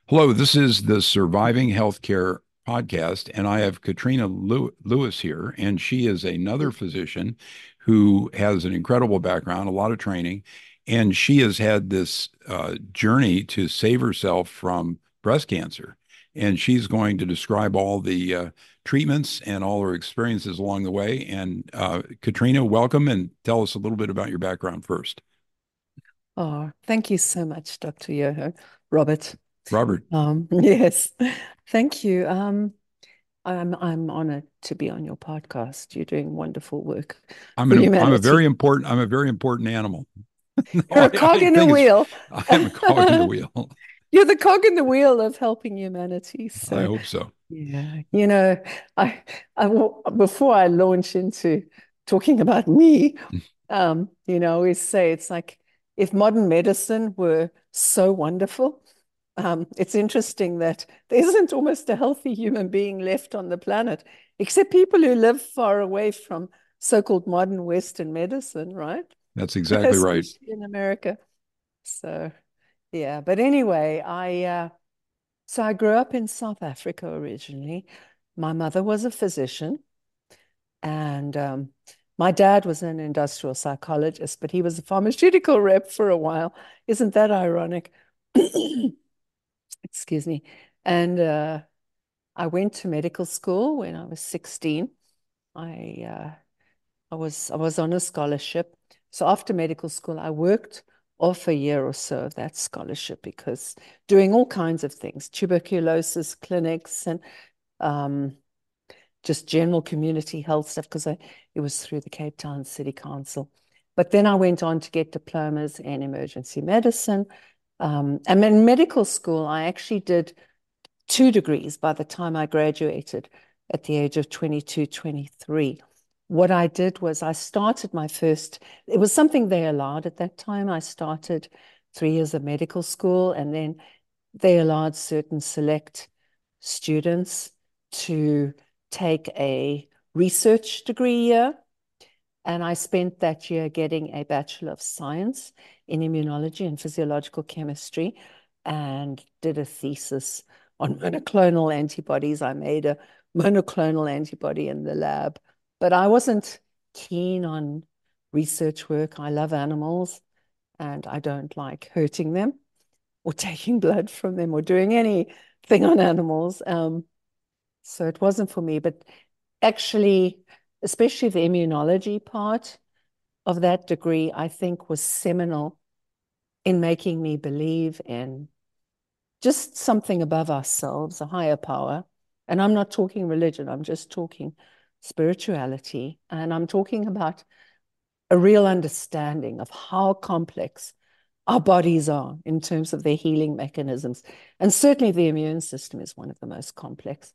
Hello, this is the Surviving Healthcare podcast, and I have Katrina Lewis here, and she is another physician who has an incredible background, a lot of training, and she has had this journey to save herself from breast cancer. And she's going to describe all the treatments and all her experiences along the way. And Katrina, welcome, and tell us a little bit about your background first. Oh, thank you so much, Dr. Yoho. Robert. Robert, Yes, thank you. I'm honored to be on your podcast. You're doing wonderful work for I'm a very humanity. important animal. No, You're a I cog in the think it's, wheel. I am a cog in the wheel. You're the cog in the wheel of helping humanity. I So, hope so. yeah, I, before I launch into talking about me, I always say it's like if modern medicine were so wonderful. It's interesting that there isn't almost a healthy human being left on the planet, except people who live far away from so-called modern Western medicine, right? That's exactly right. Especially in America. So, yeah. But anyway, I grew up in South Africa originally. My mother was a physician, and my dad was an industrial psychologist, but he was a pharmaceutical rep for a while. Isn't that ironic? Excuse me. And I went to medical school when I was 16. I I was on a scholarship. So after medical school, I worked off a year or so of that scholarship because doing all kinds of things, tuberculosis clinics and um, just general community health stuff because it was through the Cape Town City Council. But then I went on to get diplomas in emergency medicine. And in medical school, I actually did 2 degrees by the time I graduated at the age of 22, 23. What I did was I started my first, it was something they allowed at that time. I started 3 years of medical school, and then they allowed certain select students to take a research degree year. And I spent that year getting a Bachelor of Science in Immunology and Physiological Chemistry and did a thesis on monoclonal antibodies. I made a monoclonal antibody in the lab, but I wasn't keen on research work. I love animals and I don't like hurting them or taking blood from them or doing anything on animals. So it wasn't for me, but actually, especially the immunology part of that degree, I think was seminal in making me believe in just something above ourselves, a higher power. And I'm not talking religion, I'm just talking spirituality. And I'm talking about a real understanding of how complex our bodies are in terms of their healing mechanisms. And certainly the immune system is one of the most complex.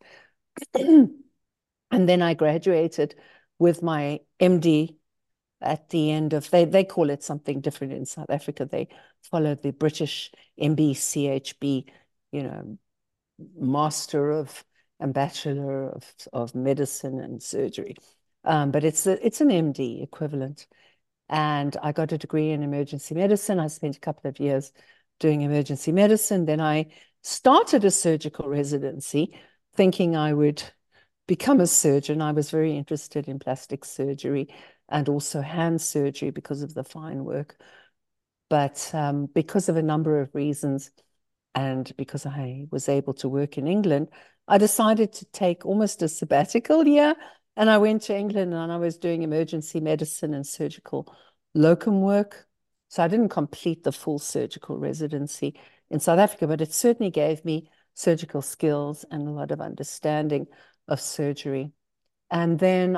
And then I graduated with my MD at the end of they call it something different in South Africa. They follow the British MBCHB, you know, Master of and Bachelor of Medicine and Surgery. But it's an MD equivalent. And I got a degree in emergency medicine. I spent a couple of years doing emergency medicine. Then I started a surgical residency, thinking I would become a surgeon. I was very interested in plastic surgery and also hand surgery because of the fine work. But because of a number of reasons, and because I was able to work in England, I decided to take almost a sabbatical year. And I went to England and I was doing emergency medicine and surgical locum work. So I didn't complete the full surgical residency in South Africa, but it certainly gave me surgical skills and a lot of understanding of surgery. And then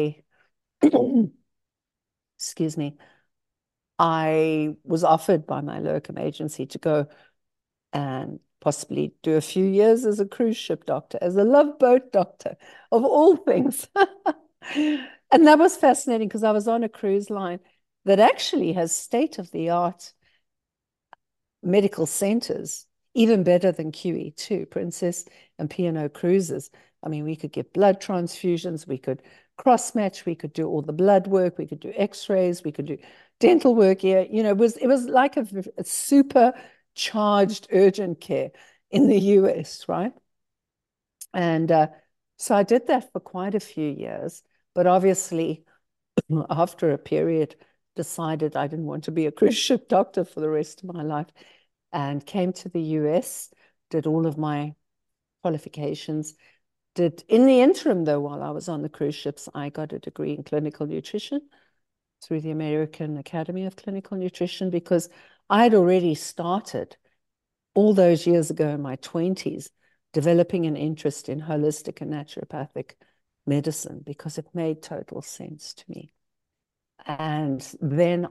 excuse me, I was offered by my locum agency to go and possibly do a few years as a cruise ship doctor, as a love boat doctor, of all things. And that was fascinating because I was on a cruise line that actually has state-of-the-art medical centers, even better than QE2, Princess and P&O Cruises. I mean, we could get blood transfusions, we could cross match, we could do all the blood work, we could do x-rays, we could do dental work here. It was like a super charged urgent care in the US, right? And so I did that for quite a few years, but obviously, after a period, decided I didn't want to be a cruise ship doctor for the rest of my life and came to the US, did all of my qualifications. Did in the interim, though, while I was on the cruise ships, I got a degree in clinical nutrition through the American Academy of Clinical Nutrition because I had already started all those years ago in my 20s developing an interest in holistic and naturopathic medicine because it made total sense to me. And then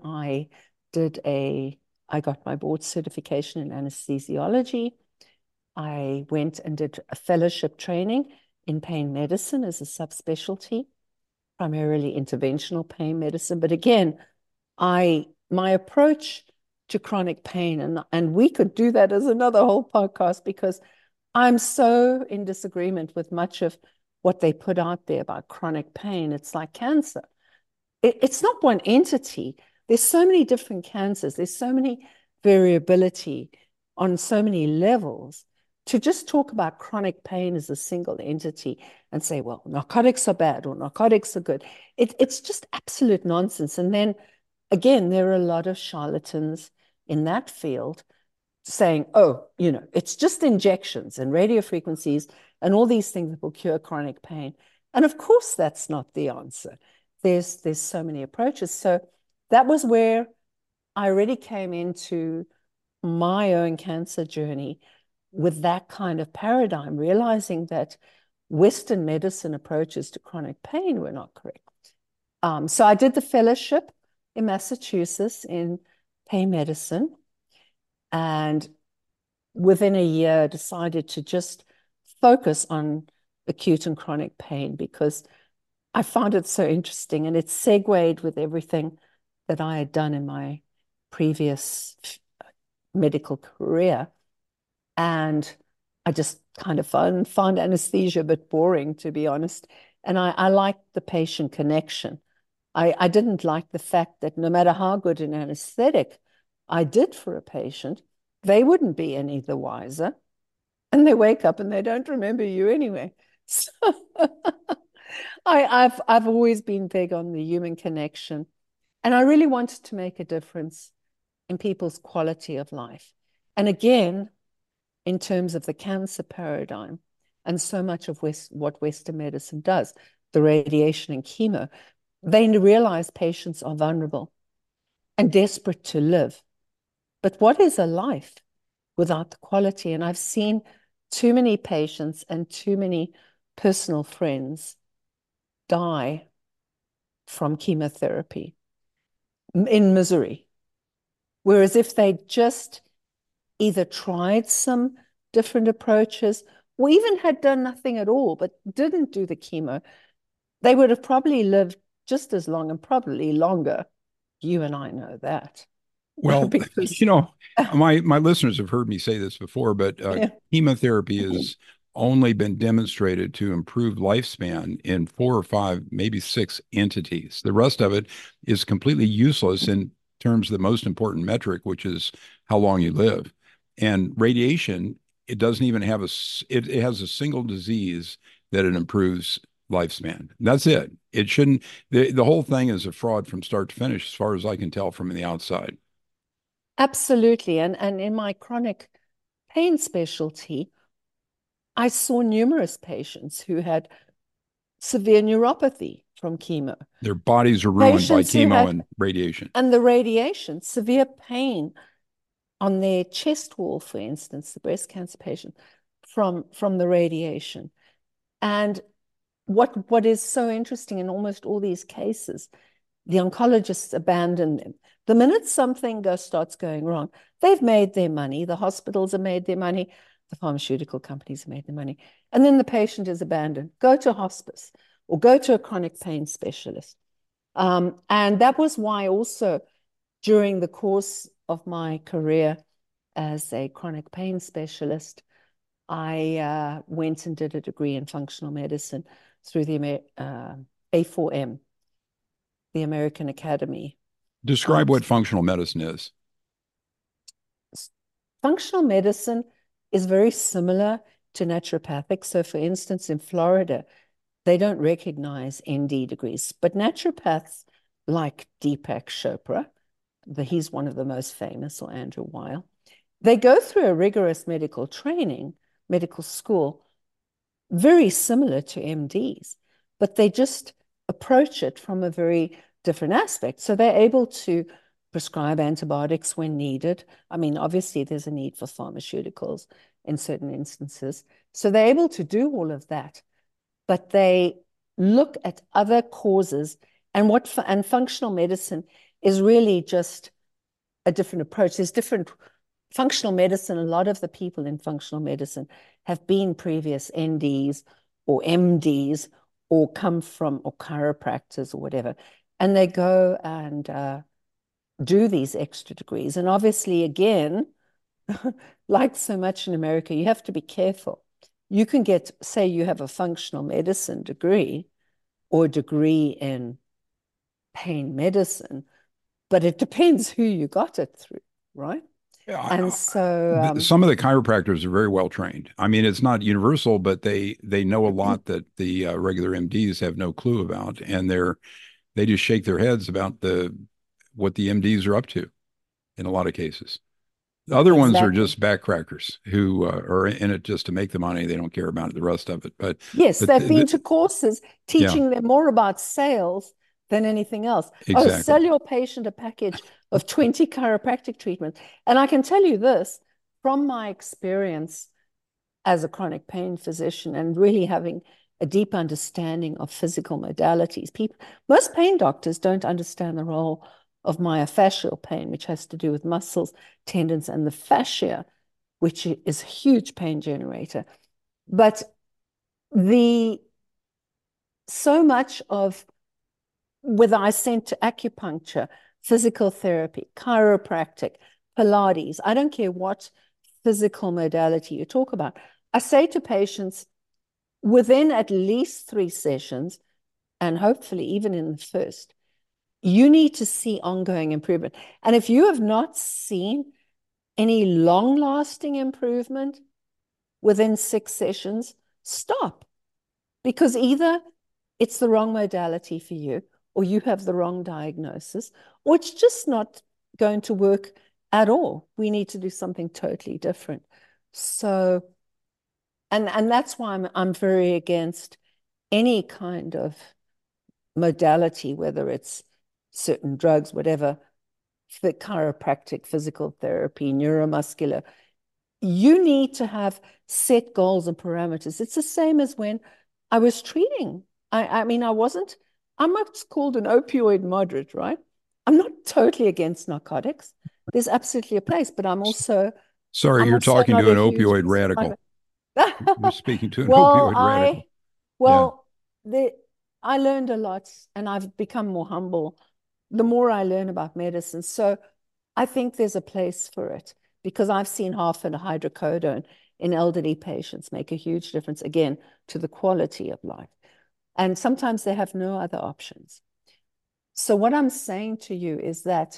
I got my board certification in anesthesiology. I went and did a fellowship training in pain medicine as a subspecialty, primarily interventional pain medicine. But again, my approach to chronic pain, and we could do that as another whole podcast because I'm so in disagreement with much of what they put out there about chronic pain. It's like cancer. It's not one entity. There's so many different cancers. There's so many variability on so many levels. To just talk about chronic pain as a single entity and say, well, narcotics are bad or narcotics are good, it's just absolute nonsense. And then again, there are a lot of charlatans in that field saying, oh, it's just injections and radio frequencies and all these things that will cure chronic pain. And of course, that's not the answer. There's so many approaches. So that was where I really came into my own cancer journey with that kind of paradigm, realizing that Western medicine approaches to chronic pain were not correct. So I did the fellowship in Massachusetts in pain medicine, and within a year decided to just focus on acute and chronic pain because I found it so interesting, and it segued with everything that I had done in my previous medical career. And I just kind of found anesthesia a bit boring, to be honest. And I liked the patient connection. I didn't like the fact that no matter how good an anesthetic I did for a patient, they wouldn't be any the wiser. And they wake up and they don't remember you anyway. So I've always been big on the human connection. And I really wanted to make a difference in people's quality of life. And again, in terms of the cancer paradigm and so much of what Western medicine does, the radiation and chemo, they realize patients are vulnerable and desperate to live. But what is a life without the quality? And I've seen too many patients and too many personal friends die from chemotherapy in misery. Whereas if they just either tried some different approaches or even had done nothing at all, but didn't do the chemo, they would have probably lived just as long and probably longer. You and I know that. Well, Because my listeners have heard me say this before, but yeah. chemotherapy has only been demonstrated to improve lifespan in 4 or 5, maybe 6 entities. The rest of it is completely useless in terms of the most important metric, which is how long you live. And radiation, it doesn't even have it has a single disease that it improves lifespan. That's it. It shouldn't, the whole thing is a fraud from start to finish, as far as I can tell from the outside. Absolutely. And in my chronic pain specialty, I saw numerous patients who had severe neuropathy from chemo, Their bodies are ruined by patients who chemo had, and radiation. and the radiation, severe pain on their chest wall, for instance, the breast cancer patient from the radiation. And what is so interesting in almost all these cases, the oncologists abandon them. The minute something starts going wrong, they've made their money, the hospitals have made their money, the pharmaceutical companies have made their money, and then the patient is abandoned. Go to hospice or go to a chronic pain specialist. And that was why also during the course of my career as a chronic pain specialist, I went and did a degree in functional medicine through the A4M, the American Academy. Describe what functional medicine is. Functional medicine is very similar to naturopathic. So, for instance, in Florida, they don't recognize ND degrees, but naturopaths like Deepak Chopra, he's one of the most famous, or Andrew Weil, they go through a rigorous medical training, medical school, very similar to MDs, but they just approach it from a very different aspect. So they're able to prescribe antibiotics when needed. I mean, obviously, there's a need for pharmaceuticals in certain instances. So they're able to do all of that, but they look at other causes, and functional medicine is really just a different approach. There's different functional medicine. A lot of the people in functional medicine have been previous NDs or MDs or come from, or chiropractors or whatever, and they go and do these extra degrees. And obviously, again, like so much in America, you have to be careful. You can get, say, you have a functional medicine degree or a degree in pain medicine, but it depends who you got it through, right? Yeah, And so, some of the chiropractors are very well trained. I mean, it's not universal, but they know a lot that the regular MDs have no clue about, and they just shake their heads about the what the MDs are up to in a lot of cases. The other ones are exactly. just backcrackers who are in it just to make the money. They don't care about the rest of it. Yes, But they've been to courses yeah, teaching them more about sales than anything else. Oh, exactly. sell your patient a package of 20 chiropractic treatments. And I can tell you this from my experience as a chronic pain physician and really having a deep understanding of physical modalities. Most pain doctors don't understand the role of myofascial pain, which has to do with muscles, tendons, and the fascia, which is a huge pain generator. But the so much of whether I sent to acupuncture, physical therapy, chiropractic, Pilates, I don't care what physical modality you talk about. I say to patients within at least 3 sessions, and hopefully even in the first, you need to see ongoing improvement. And if you have not seen any long lasting improvement within 6 sessions, stop, because either it's the wrong modality for you, or you have the wrong diagnosis, or it's just not going to work at all. We need to do something totally different. So, and that's why I'm very against any kind of modality, whether it's certain drugs, whatever, for chiropractic, physical therapy, neuromuscular. You need to have set goals and parameters. It's the same as when I was treating. I mean, I'm what's called an opioid moderate, right? I'm not totally against narcotics. There's absolutely a place, but Sorry, I'm you're also talking not to a an huge opioid prescriber. radical. You're speaking to an Well, opioid radical. Yeah. well, I learned a lot and I've become more humble the more I learn about medicine. So I think there's a place for it because I've seen half a hydrocodone in elderly patients make a huge difference, again, to the quality of life. And sometimes they have no other options. So what I'm saying to you is that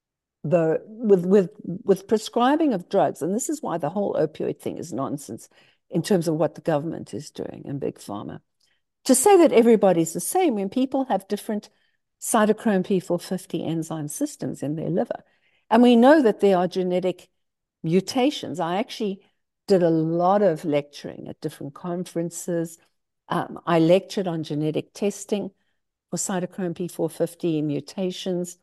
with prescribing of drugs, and this is why the whole opioid thing is nonsense in terms of what the government is doing in big pharma. To say that everybody's the same when people have different cytochrome P450 enzyme systems in their liver. And we know that there are genetic mutations. I actually did a lot of lecturing at different conferences. I lectured on genetic testing for cytochrome P450 mutations,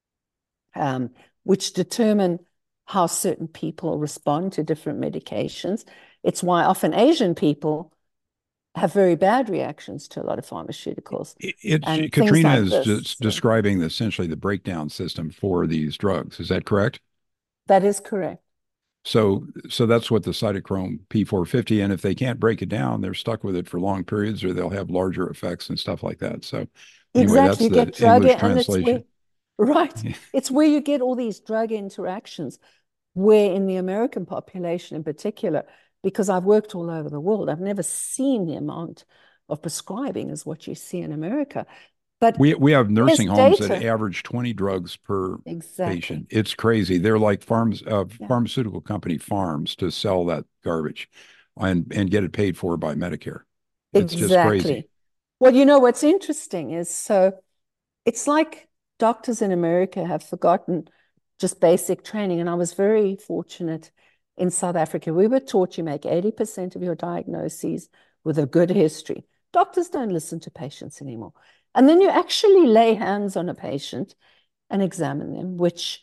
which determine how certain people respond to different medications. It's why often Asian people have very bad reactions to a lot of pharmaceuticals and things Katrina like is this. just So describing essentially the breakdown system for these drugs. Is that correct? that is correct. So that's what the cytochrome P450, and if they can't break it down, they're stuck with it for long periods, or they'll have larger effects and stuff like that. So anyway, Exactly. that's You get the drug, English and it's where, translation. right, it's where you get all these drug interactions, where in the American population in particular, because I've worked all over the world, I've never seen the amount of prescribing as what you see in America. But We have there's nursing homes that data. average 20 drugs per Exactly. patient. It's crazy. They're like Yeah, pharmaceutical company farms to sell that garbage and get it paid for by Medicare. It's just crazy. exactly. Well, you know what's interesting is so it's like doctors in America have forgotten just basic training. And I was very fortunate in South Africa. We were taught you make 80% of your diagnoses with a good history. Doctors don't listen to patients anymore. And then you actually lay hands on a patient and examine them, which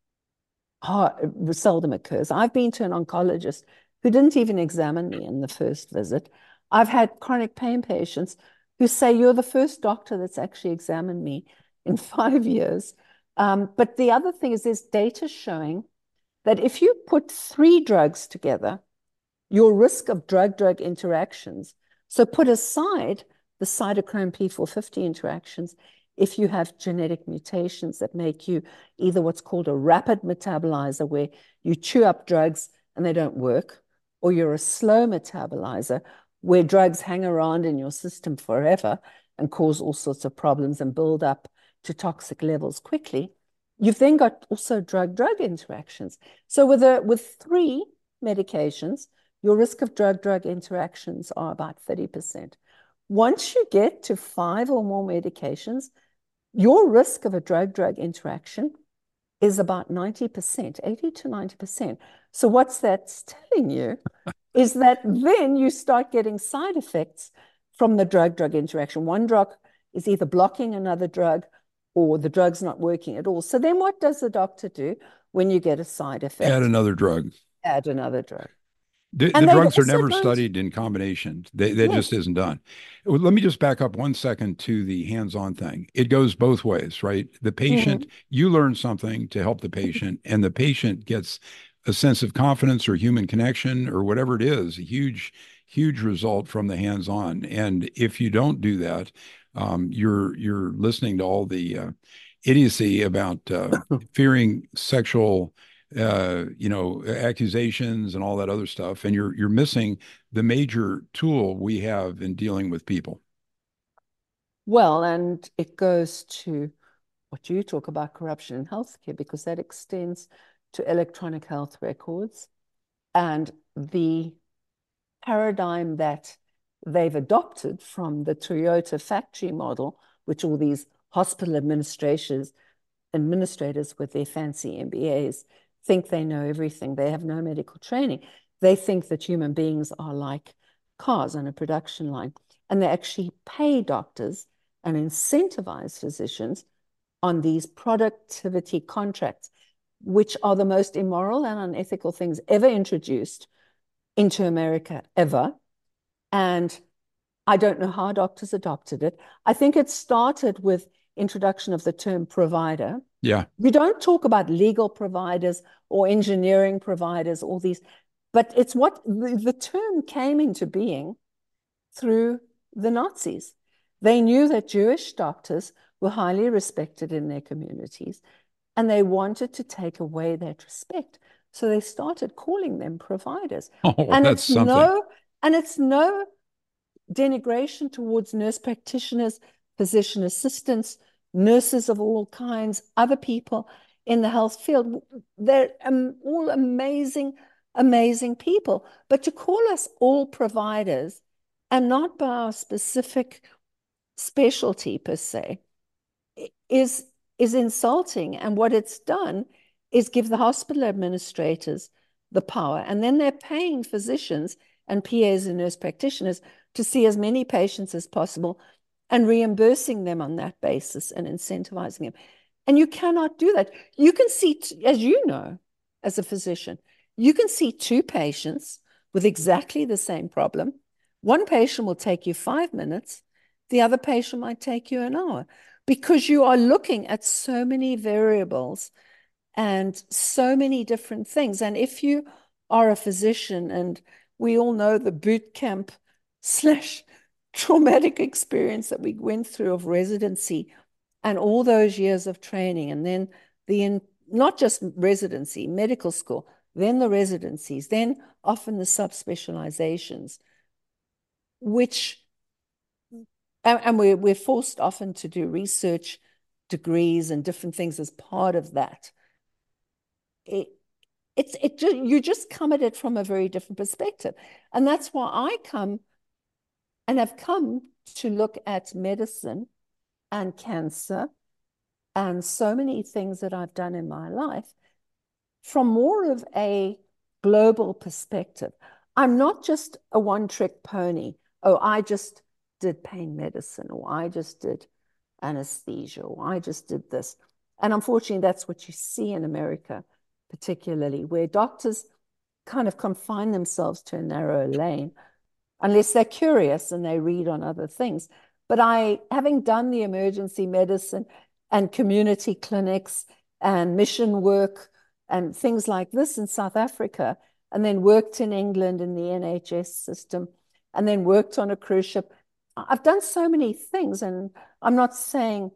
seldom occurs. I've been to an oncologist who didn't even examine me in the first visit. I've had chronic pain patients who say, "You're the first doctor that's actually examined me in 5 years." But the other thing is there's data showing that if you put three drugs together, your risk of drug-drug interactions, so put aside the cytochrome P450 interactions, if you have genetic mutations that make you either what's called a rapid metabolizer, where you chew up drugs and they don't work, or you're a slow metabolizer, where drugs hang around in your system forever and cause all sorts of problems and build up to toxic levels quickly, you've then got also drug-drug interactions. So with three medications, your risk of drug-drug interactions are about 30%. Once you get to five or more medications, your risk of a drug-drug interaction is about 90%, 80 to 90%. So what's that telling you is that then you start getting side effects from the drug-drug interaction. One drug is either blocking another drug or the drug's not working at all. So then what does the doctor do when you get a side Add effect? another drug. Add another drug. The And they drugs are also never don't, studied in combination. That just yes. isn't done. Well, let me just back up 1 second to the hands-on thing. It goes both ways, right? The patient, Mm. you learn something to help the patient, and the patient gets a sense of confidence or human connection or whatever it is, a huge result from the hands-on. And if you don't do that, you're listening to all the idiocy about fearing sexual accusations and all that other stuff, and you're missing the major tool we have in dealing with people. Well, and it goes to what you talk about corruption in healthcare, because that extends to electronic health records and the paradigm that they've adopted from the Toyota factory model, which all these hospital administrators with their fancy MBAs think they know everything. They have no medical training. They think that human beings are like cars on a production line, and they actually pay doctors and incentivize physicians on these productivity contracts, which are the most immoral and unethical things ever introduced into America ever. And I don't know how doctors adopted it. I think it started with introduction of the term provider. Yeah. We don't talk about legal providers or engineering providers, all these, but it's what the term came into being through the Nazis. They knew that Jewish doctors were highly respected in their communities, and they wanted to take away that respect. So they started calling them providers. Oh, And that's it's something. no, and it's no denigration towards nurse practitioners, physician assistants, nurses of all kinds, other people in the health field. They're all amazing, amazing people. But to call us all providers and not by our specific specialty per se is is insulting. And what it's done is give the hospital administrators the power, and then they're paying physicians and PAs and nurse practitioners to see as many patients as possible and reimbursing them on that basis and incentivizing them. And you cannot do that. You can see, as you know, as a physician, you can see two patients with exactly the same problem. One patient will take you 5 minutes, the other patient might take you an hour, because you are looking at so many variables and so many different things. And if you are a physician, and we all know the boot camp slash traumatic experience that we went through of residency and all those years of training, and then not just residency, medical school, then the residencies, then often the subspecializations, which And we're forced often to do research degrees and different things as part of that. It, you just come at it from a very different perspective. And that's why I come and have come to look at medicine and cancer and so many things that I've done in my life from more of a global perspective. I'm not just a one-trick pony. Oh, I just did pain medicine, or I just did anesthesia, or I just did this. And unfortunately, that's what you see in America, particularly, where doctors kind of confine themselves to a narrow lane unless they're curious and they read on other things. But having done the emergency medicine and community clinics and mission work and things like this in South Africa, and then worked in England in the NHS system, and then worked on a cruise ship. I've done so many things, and I'm not saying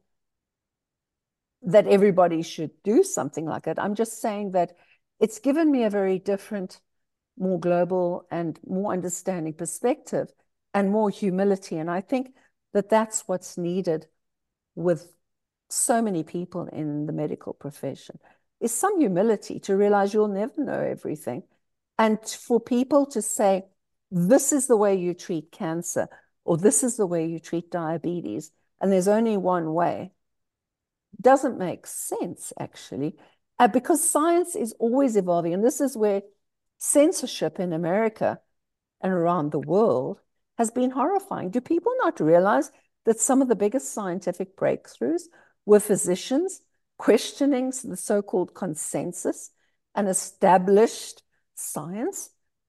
that everybody should do something like it. I'm just saying that it's given me a very different, more global and more understanding perspective and more humility. And I think that that's what's needed with so many people in the medical profession is some humility to realize you'll never know everything. And for people to say, this is the way you treat cancer, or this is the way you treat diabetes, and there's only one way, doesn't make sense, actually, because science is always evolving. And this is where censorship in America and around the world has been horrifying. Do people not realize that some of the biggest scientific breakthroughs were physicians questioning the so-called consensus and established science?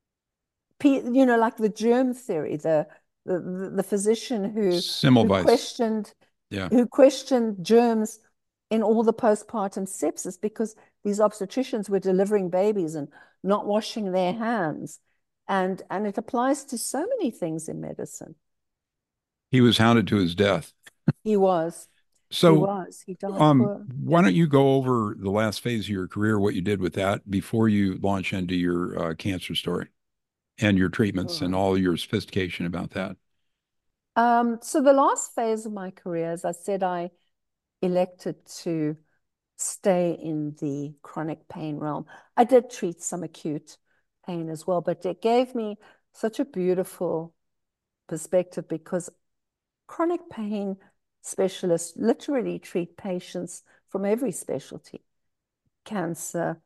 Like the germ theory, the physician who Semmelweis. questioned Yeah. who questioned germs in all the postpartum sepsis because these obstetricians were delivering babies and not washing their hands. And it applies to so many things in medicine. He was hounded to his death. He was. He So, was. He died poor. why don't you go over the last phase of your career, what you did with that before you launch into your cancer story and your All treatments and right. all your sophistication about that? So the last phase of my career, as I said, I elected to stay in the chronic pain realm. I did treat some acute pain as well, but it gave me such a beautiful perspective because chronic pain specialists literally treat patients from every specialty: cancer,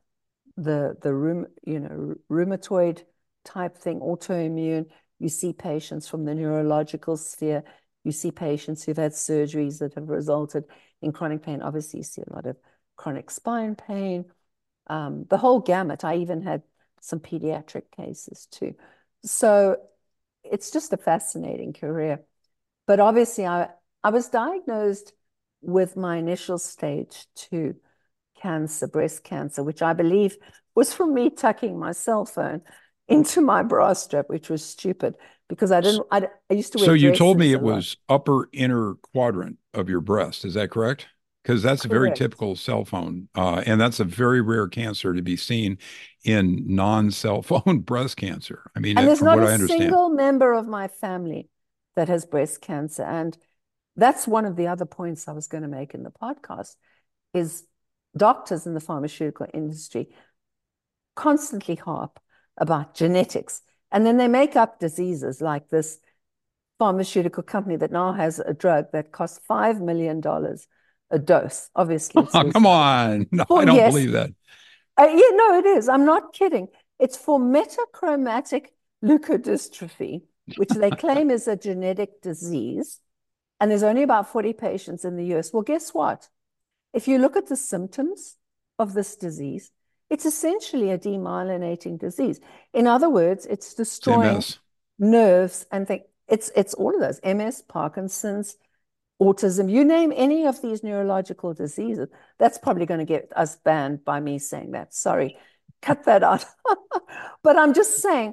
rheumatoid type thing, autoimmune. You see patients from the neurological sphere. You see patients who've had surgeries that have resulted in chronic pain. Obviously, you see a lot of chronic spine pain, the whole gamut. I even had some pediatric cases too. So it's just a fascinating career. But obviously, I was diagnosed with my initial stage 2 cancer, breast cancer, which I believe was from me tucking my cell phone into my bra strap, which was stupid because I used to wear So you told me dresses a it lot. was upper inner quadrant of your breast. Is that correct? Because that's a very Correct. typical cell phone, and that's a very rare cancer to be seen in non-cell phone breast cancer. I mean, And there's from not what a I understand. single member of my family that has breast cancer. And that's one of the other points I was going to make in the podcast is doctors in the pharmaceutical industry constantly harp about genetics. And then they make up diseases like this pharmaceutical company that now has a drug that costs $5 million a dose. Obviously, it's Oh, come lethal. on. No, I For don't yes, believe that. yeah, no, it is. I'm not kidding. It's for metachromatic leukodystrophy, which they claim is a genetic disease. And there's only about 40 patients in the US. Well, guess what? If you look at the symptoms of this disease, it's essentially a demyelinating disease. In other words, it's It's destroying MS. nerves and things. It's all of those: MS, Parkinson's, autism. You name any of these neurological diseases, that's probably going to get us banned by me saying that. Sorry, cut that out. But I'm just saying,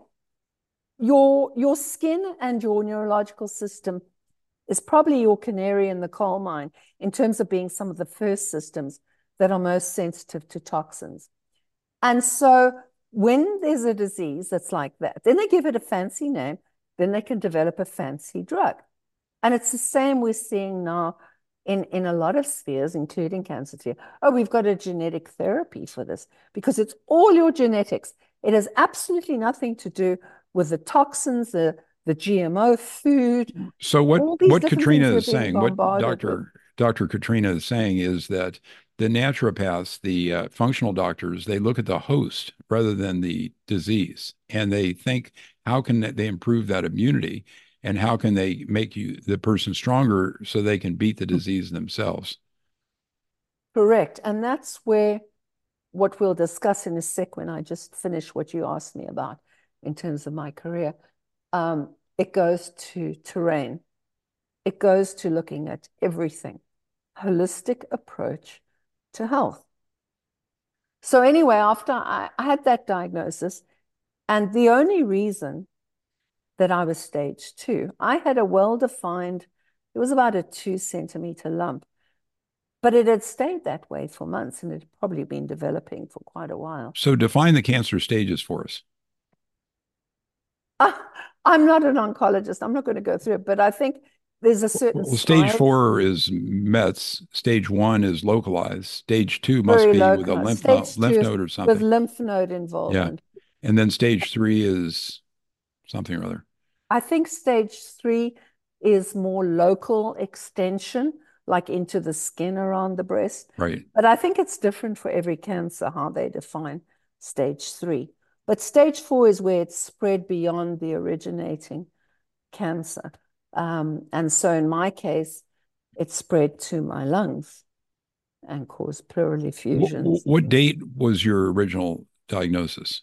your skin and your neurological system is probably your canary in the coal mine in terms of being some of the first systems that are most sensitive to toxins. And so when there's a disease that's like that, then they give it a fancy name, then they can develop a fancy drug. And it's the same we're seeing now in a lot of spheres, including cancer sphere. Oh, we've got a genetic therapy for this because it's all your genetics. It has absolutely nothing to do with the toxins, the GMO food, So what all these what different things Katrina we're is being saying, what bombarded with. Dr. Katrina is saying is that the naturopaths, the functional doctors, they look at the host rather than the disease, and they think, how can they improve that immunity, and how can they make the person stronger so they can beat the disease themselves? Correct. And that's where what we'll discuss in a sec when I just finish what you asked me about in terms of my career. It goes to terrain. It goes to looking at everything, holistic approach to health. So anyway, after I had that diagnosis, and the only reason that I was stage 2, I had a well-defined, it was about a 2 centimeter lump, but it had stayed that way for months and it had probably been developing for quite a while. So define the cancer stages for us. Uh, I'm not an oncologist. I'm not going to go through it, but I think there's a certain Well, stage slide, 4 is Mets. Stage 1 is localized. Stage 2 must very be with a localized. Stage two lymph is node or with something. lymph node Yeah. involvement. And then stage 3 is something or other. I think stage 3 is more local extension, like into the skin around the breast. Right. But I think it's different for every cancer, how they define stage 3. But stage 4 is where it's spread beyond the originating cancer. And so in my case, it spread to my lungs and caused pleural effusions. What date was your original diagnosis?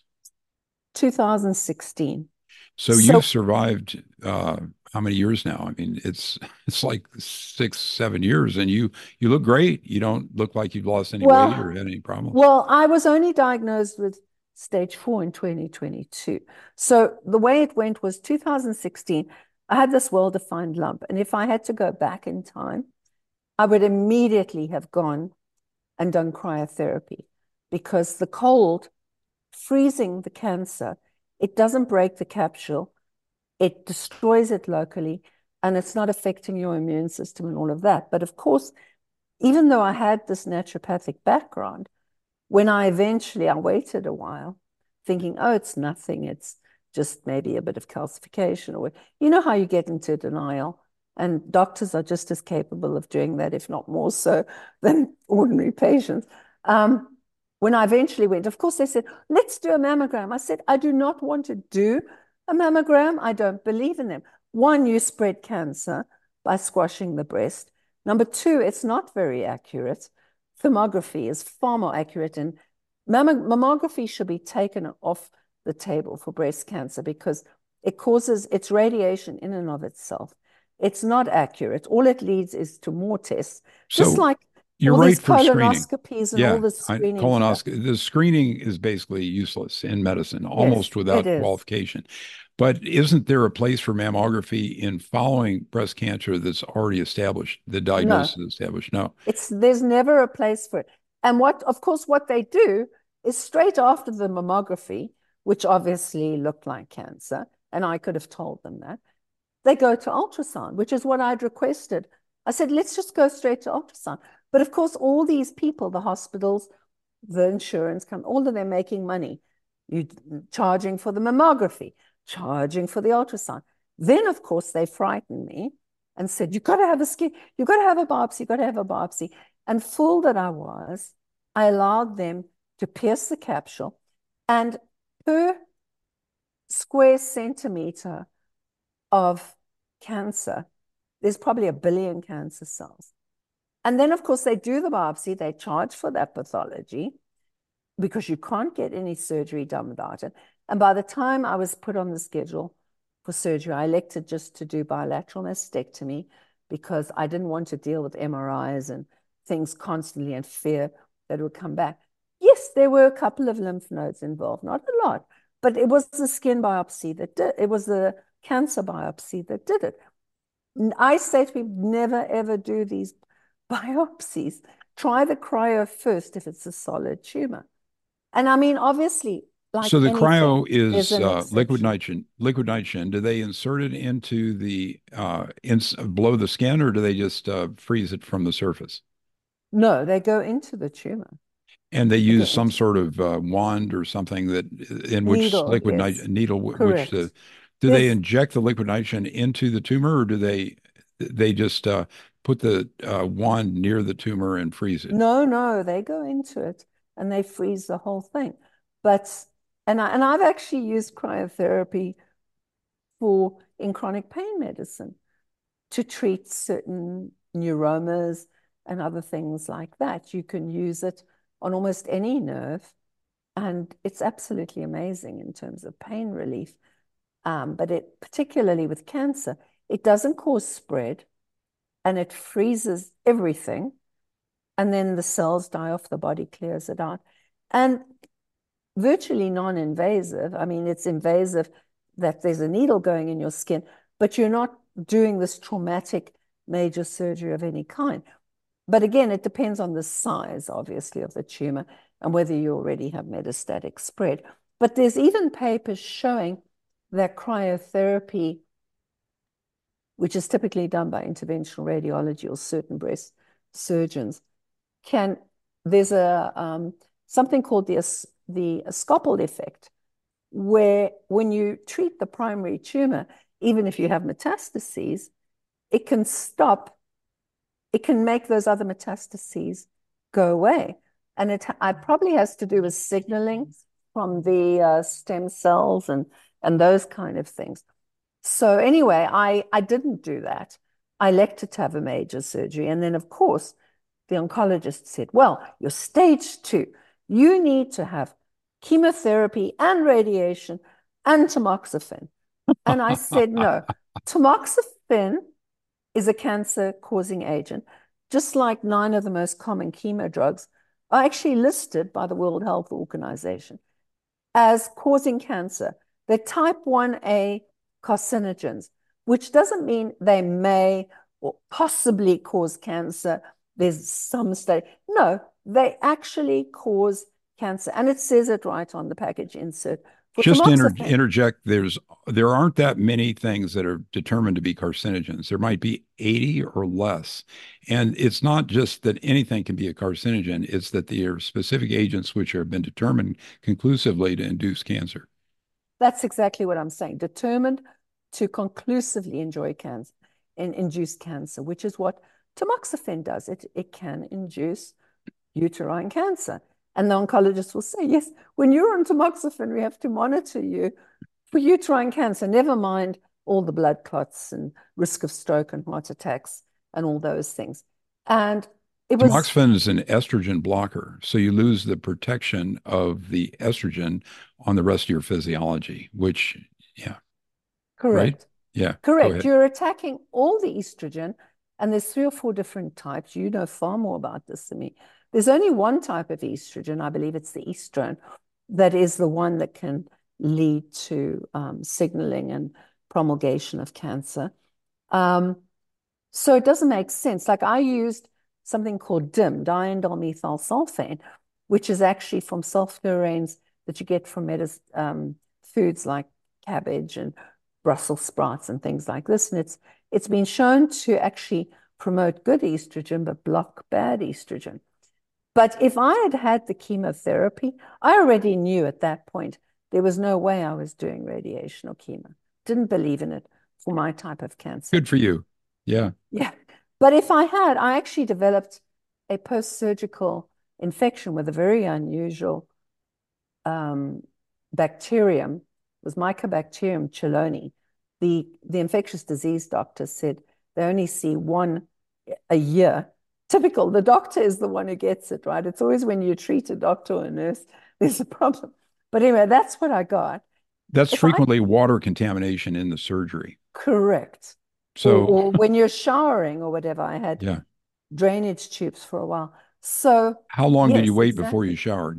2016. So you've So, survived how many years now? I mean, it's like 6, 7 years, and you look great. You don't look like you've lost any weight or well, had any problems. well, I was only diagnosed with stage 4 in 2022. So the way it went was 2016, I had this well-defined lump. And if I had to go back in time, I would immediately have gone and done cryotherapy because the cold, freezing the cancer, it doesn't break the capsule, it destroys it locally, and it's not affecting your immune system and all of that. But of course, even though I had this naturopathic background, when I waited a while thinking, oh, it's nothing. It's just maybe a bit of calcification. Or, you know how you get into denial. And doctors are just as capable of doing that, if not more so, than ordinary patients. When I eventually went, of course, they said, let's do a mammogram. I said, I do not want to do a mammogram. I don't believe in them. One, you spread cancer by squashing the breast. Number two, it's not very accurate. Thermography is far more accurate, and mammography should be taken off the table for breast cancer because it's radiation in and of itself. It's not accurate. All it leads is to more tests, just So like you're all right these for screening. colonoscopies and all Yeah, this screening stuff. the screening is basically useless in medicine, Yes, almost it without is. qualification. But isn't there a place for mammography in following breast cancer that's already established, the diagnosis No, is established? No. there's never a place for it. And of course, what they do is straight after the mammography, which obviously looked like cancer, and I could have told them that, they go to ultrasound, which is what I'd requested. I said, let's just go straight to ultrasound. But of course, all these people, the hospitals, the insurance company, all of them making money. You charging for the mammography, charging for the ultrasound. Then, of course, they frightened me and said, you've got to have a skin, you've got to have a biopsy, you've got to have a biopsy. And fool that I was, I allowed them to pierce the capsule. And per square centimeter of cancer, there's probably 1 billion cancer cells. And then, of course, they do the biopsy, they charge for that pathology because you can't get any surgery done without it. And by the time I was put on the schedule for surgery, I elected just to do bilateral mastectomy because I didn't want to deal with MRIs and things constantly and fear that it would come back. Yes, there were a couple of lymph nodes involved, not a lot, but it was the skin biopsy that did it, was the cancer biopsy that did it. I say to people, never ever do these biopsies. Try the cryo first if it's a solid tumor. And I mean, obviously, like So the anything, cryo there's is an liquid exception. nitrogen. Liquid nitrogen. Do they insert it into the below the skin, or do they just freeze it from the surface? No, they go into the tumor. And they They go use some into sort of wand or something that in which needle, yes, needle which correct. do they There's inject the liquid nitrogen into the tumor, or do they just put the wand near the tumor and freeze it? no, they go into it and they freeze the whole thing. But I've actually used cryotherapy for in chronic pain medicine to treat certain neuromas and other things like that. You can use it on almost any nerve, and it's absolutely amazing in terms of pain relief. But it, particularly with cancer, it doesn't cause spread and it freezes everything. And then the cells die off, the body clears it out. And virtually non-invasive. I mean, it's invasive that there's a needle going in your skin, but you're not doing this traumatic major surgery of any kind. But again, it depends on the size, obviously, of the tumor and whether you already have metastatic spread. But there's even papers showing that cryotherapy, which is typically done by interventional radiology or certain breast surgeons, can there's a something called the Scopel effect, where when you treat the primary tumor, even if you have metastases, it can stop, it can make those other metastases go away. And it probably has to do with signaling from the stem cells and those kind of things. So anyway, I didn't do that. I elected to have a major surgery. And then, of course, the oncologist said, well, you're stage 2. You need to have chemotherapy and radiation and tamoxifen. And I said, no, tamoxifen is a cancer causing agent, just like 9 of the most common chemo drugs are actually listed by the World Health Organization as causing cancer. They're type 1A carcinogens, which doesn't mean they may or possibly cause cancer. There's some study. No, they actually cause cancer. And it says it right on the package insert for Just to tamoxifen. interject, there aren't that many things that are determined to be carcinogens. There might be 80 or less. And it's not just that anything can be a carcinogen, it's that there are specific agents which have been determined conclusively to induce cancer. That's exactly what I'm saying. Determined to conclusively induce cancer, which is what tamoxifen does. It can induce uterine cancer. And the oncologist will say, yes, when you're on tamoxifen, we have to monitor you for uterine cancer, never mind all the blood clots and risk of stroke and heart attacks and all those things. And it was Tamoxifen is an estrogen blocker, so you lose the protection of the estrogen on the rest of your physiology, which, yeah, right? correct. Yeah, go Correct. ahead. You're attacking all the estrogen, and there's 3 or 4 different types. You know far more about this than me. There's only one type of estrogen, I believe it's the estrone, that is the one that can lead to signaling and promulgation of cancer. Um, so it doesn't make sense. Like I used something called DIM, diindol methyl sulfate, which is actually from sulforaphane that you get from foods like cabbage and Brussels sprouts and things like this. And it's been shown to actually promote good estrogen, but block bad estrogen. But if I had had the chemotherapy, I already knew at that point there was no way I was doing radiation or chemo. Didn't believe in it for my type of cancer. Good for you. Yeah. Yeah. But if I had, I actually developed a post-surgical infection with a very unusual um, bacterium. It was Mycobacterium cheloни. The infectious disease doctor said they only see one a year. Typical. The doctor is the one who gets it, right? It's always when you treat a doctor or a nurse, there's a problem. But anyway, that's what I got. That's If I frequently water contamination in the surgery. correct, So, or when you're showering or whatever, I had yeah. drainage tubes for a while. So, How long did you yes, wait before you exactly. showered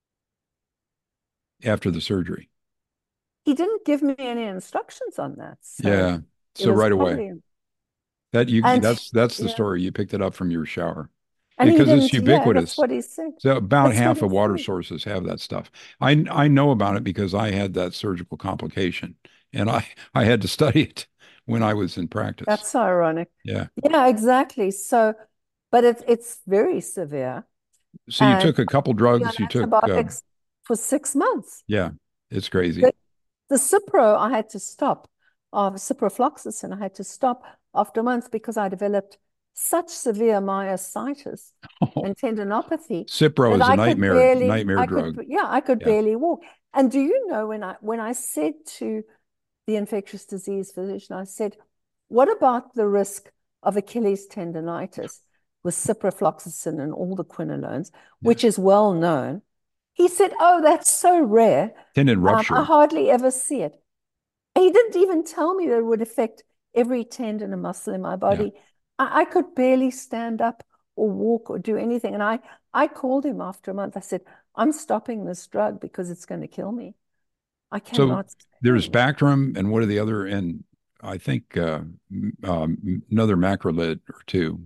after the surgery? He didn't give me any instructions on that. So Yeah. it So was right away. probably, That you and that's the yeah, story. You picked it up from your shower. And he because it's didn't, yeah, that's ubiquitous. what he said. So about That's what half he of water said. sources have that stuff. I know about it because I had that surgical complication, and I had to study it when I was in practice. That's ironic. Yeah. Yeah, exactly. So, but it's very severe. So you And took a couple be on drugs. You took antibiotics for 6 months. yeah, it's crazy. The, the Cipro I had to stop, of ciprofloxacin, I had to stop after months because I developed such severe myositis and tendinopathy Cipro that is a nightmare drug. I could Yeah. barely walk. And do you know when I said to the infectious disease physician, I said, what about the risk of Achilles tendonitis with ciprofloxacin and all the quinolones, Yeah. which is well known? He said, oh, that's so rare. Tendon I rupture. hardly ever see it. He didn't even tell me that it would affect every tendon and muscle in my Yeah. body. I could barely stand up or walk or do anything. And I called him after a month. I said, I'm stopping this drug because it's going to kill me. I So cannot there's stand. Bactrim and what are the other, and I think another macrolide or two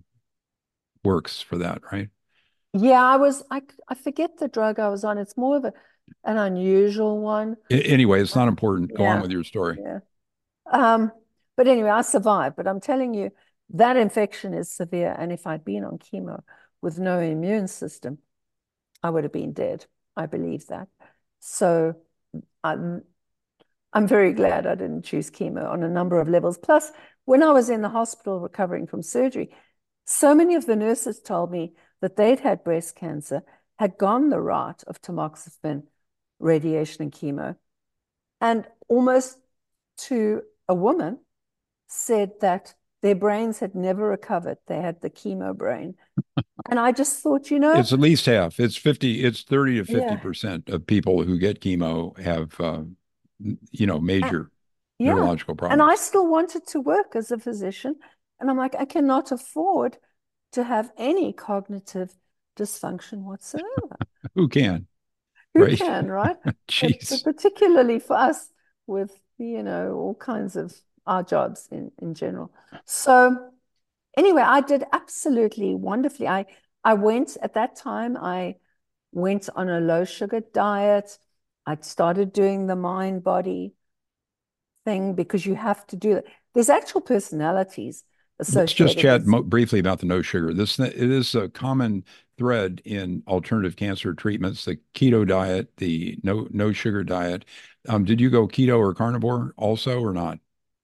works for that, right? Yeah, I forget the drug I was on. It's more of an unusual one. Anyway, it's not important. Go on Yeah, with your story. yeah. Um, but anyway, I survived. But I'm telling you, that infection is severe. And if I'd been on chemo with no immune system, I would have been dead. I believe that. So I'm I'm very glad I didn't choose chemo on a number of levels. Plus, when I was in the hospital recovering from surgery, so many of the nurses told me that they'd had breast cancer, had gone the route of tamoxifen, radiation, and chemo, and almost to a woman said that their brains had never recovered. They had the chemo brain. And I just thought, It's at least half. It's 30 to yeah, 50% of people who get chemo have, major yeah. neurological And I problems. still wanted to work as a physician. And I'm like, I cannot afford to have any cognitive dysfunction whatsoever. Who can, Who right? can, right? But Jeez. particularly for us with, all kinds of our jobs in general. So anyway, I did absolutely wonderfully. I went at that time, I went on a low sugar diet. I'd started doing the mind body thing because you have to do it. There's actual personalities Let's just associated chat with. briefly about the no sugar. It is a common thread in alternative cancer treatments, the keto diet, the no sugar diet. Did you go keto or carnivore also or not?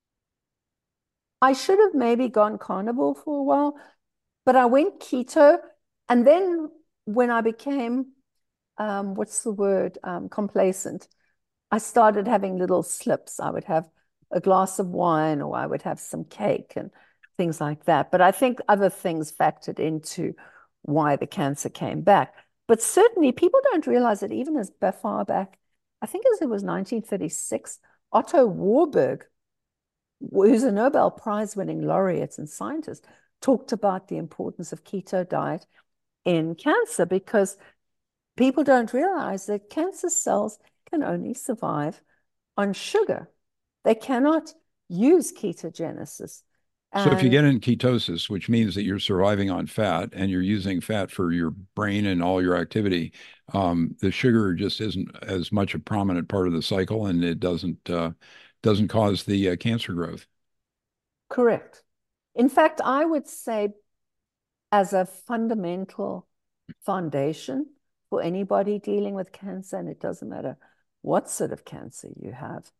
I should have maybe gone carnivore for a while, but I went keto. And then when I became, what's the word, complacent, I started having little slips. I would have a glass of wine or I would have some cake and things like that. But I think other things factored into why the cancer came back. But certainly people don't realize that even as far back, I think as it was 1936, Otto Warburg, who's a Nobel Prize winning laureate and scientist, talked about the importance of keto diet in cancer because people don't realize that cancer cells can only survive on sugar. They cannot use ketogenesis. So if you And get in ketosis, which means that you're surviving on fat and you're using fat for your brain and all your activity, the sugar just isn't as much a prominent part of the cycle, and it doesn't cause the cancer growth. correct. In fact, I would say, as a fundamental foundation for anybody dealing with cancer, and it doesn't matter what sort of cancer you have,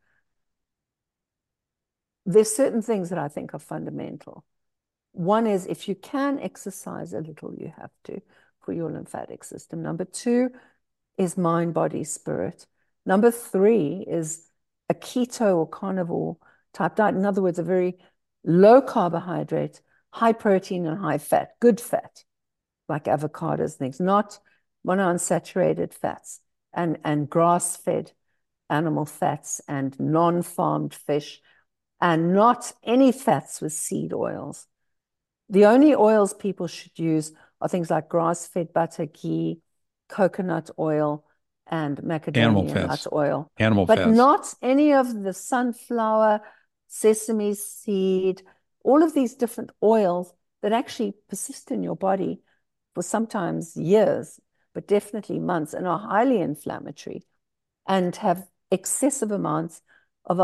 there's certain things that I think are fundamental. One is if you can exercise a little, you have to for your lymphatic system. Number two is mind, body, spirit. Number three is a keto or carnivore type diet. In other words, a very low carbohydrate, high protein, and high fat, good fat, like avocados and things, not monounsaturated fats and grass fed animal fats and non farmed fish, and not any fats with seed oils. The only oils people should use are things like grass-fed butter, ghee, coconut oil, and Animal macadamia nut fats, oil, animal but fats. not any of the sunflower, sesame seed, all of these different oils that actually persist in your body for sometimes years, but definitely months, and are highly inflammatory and have excessive amounts of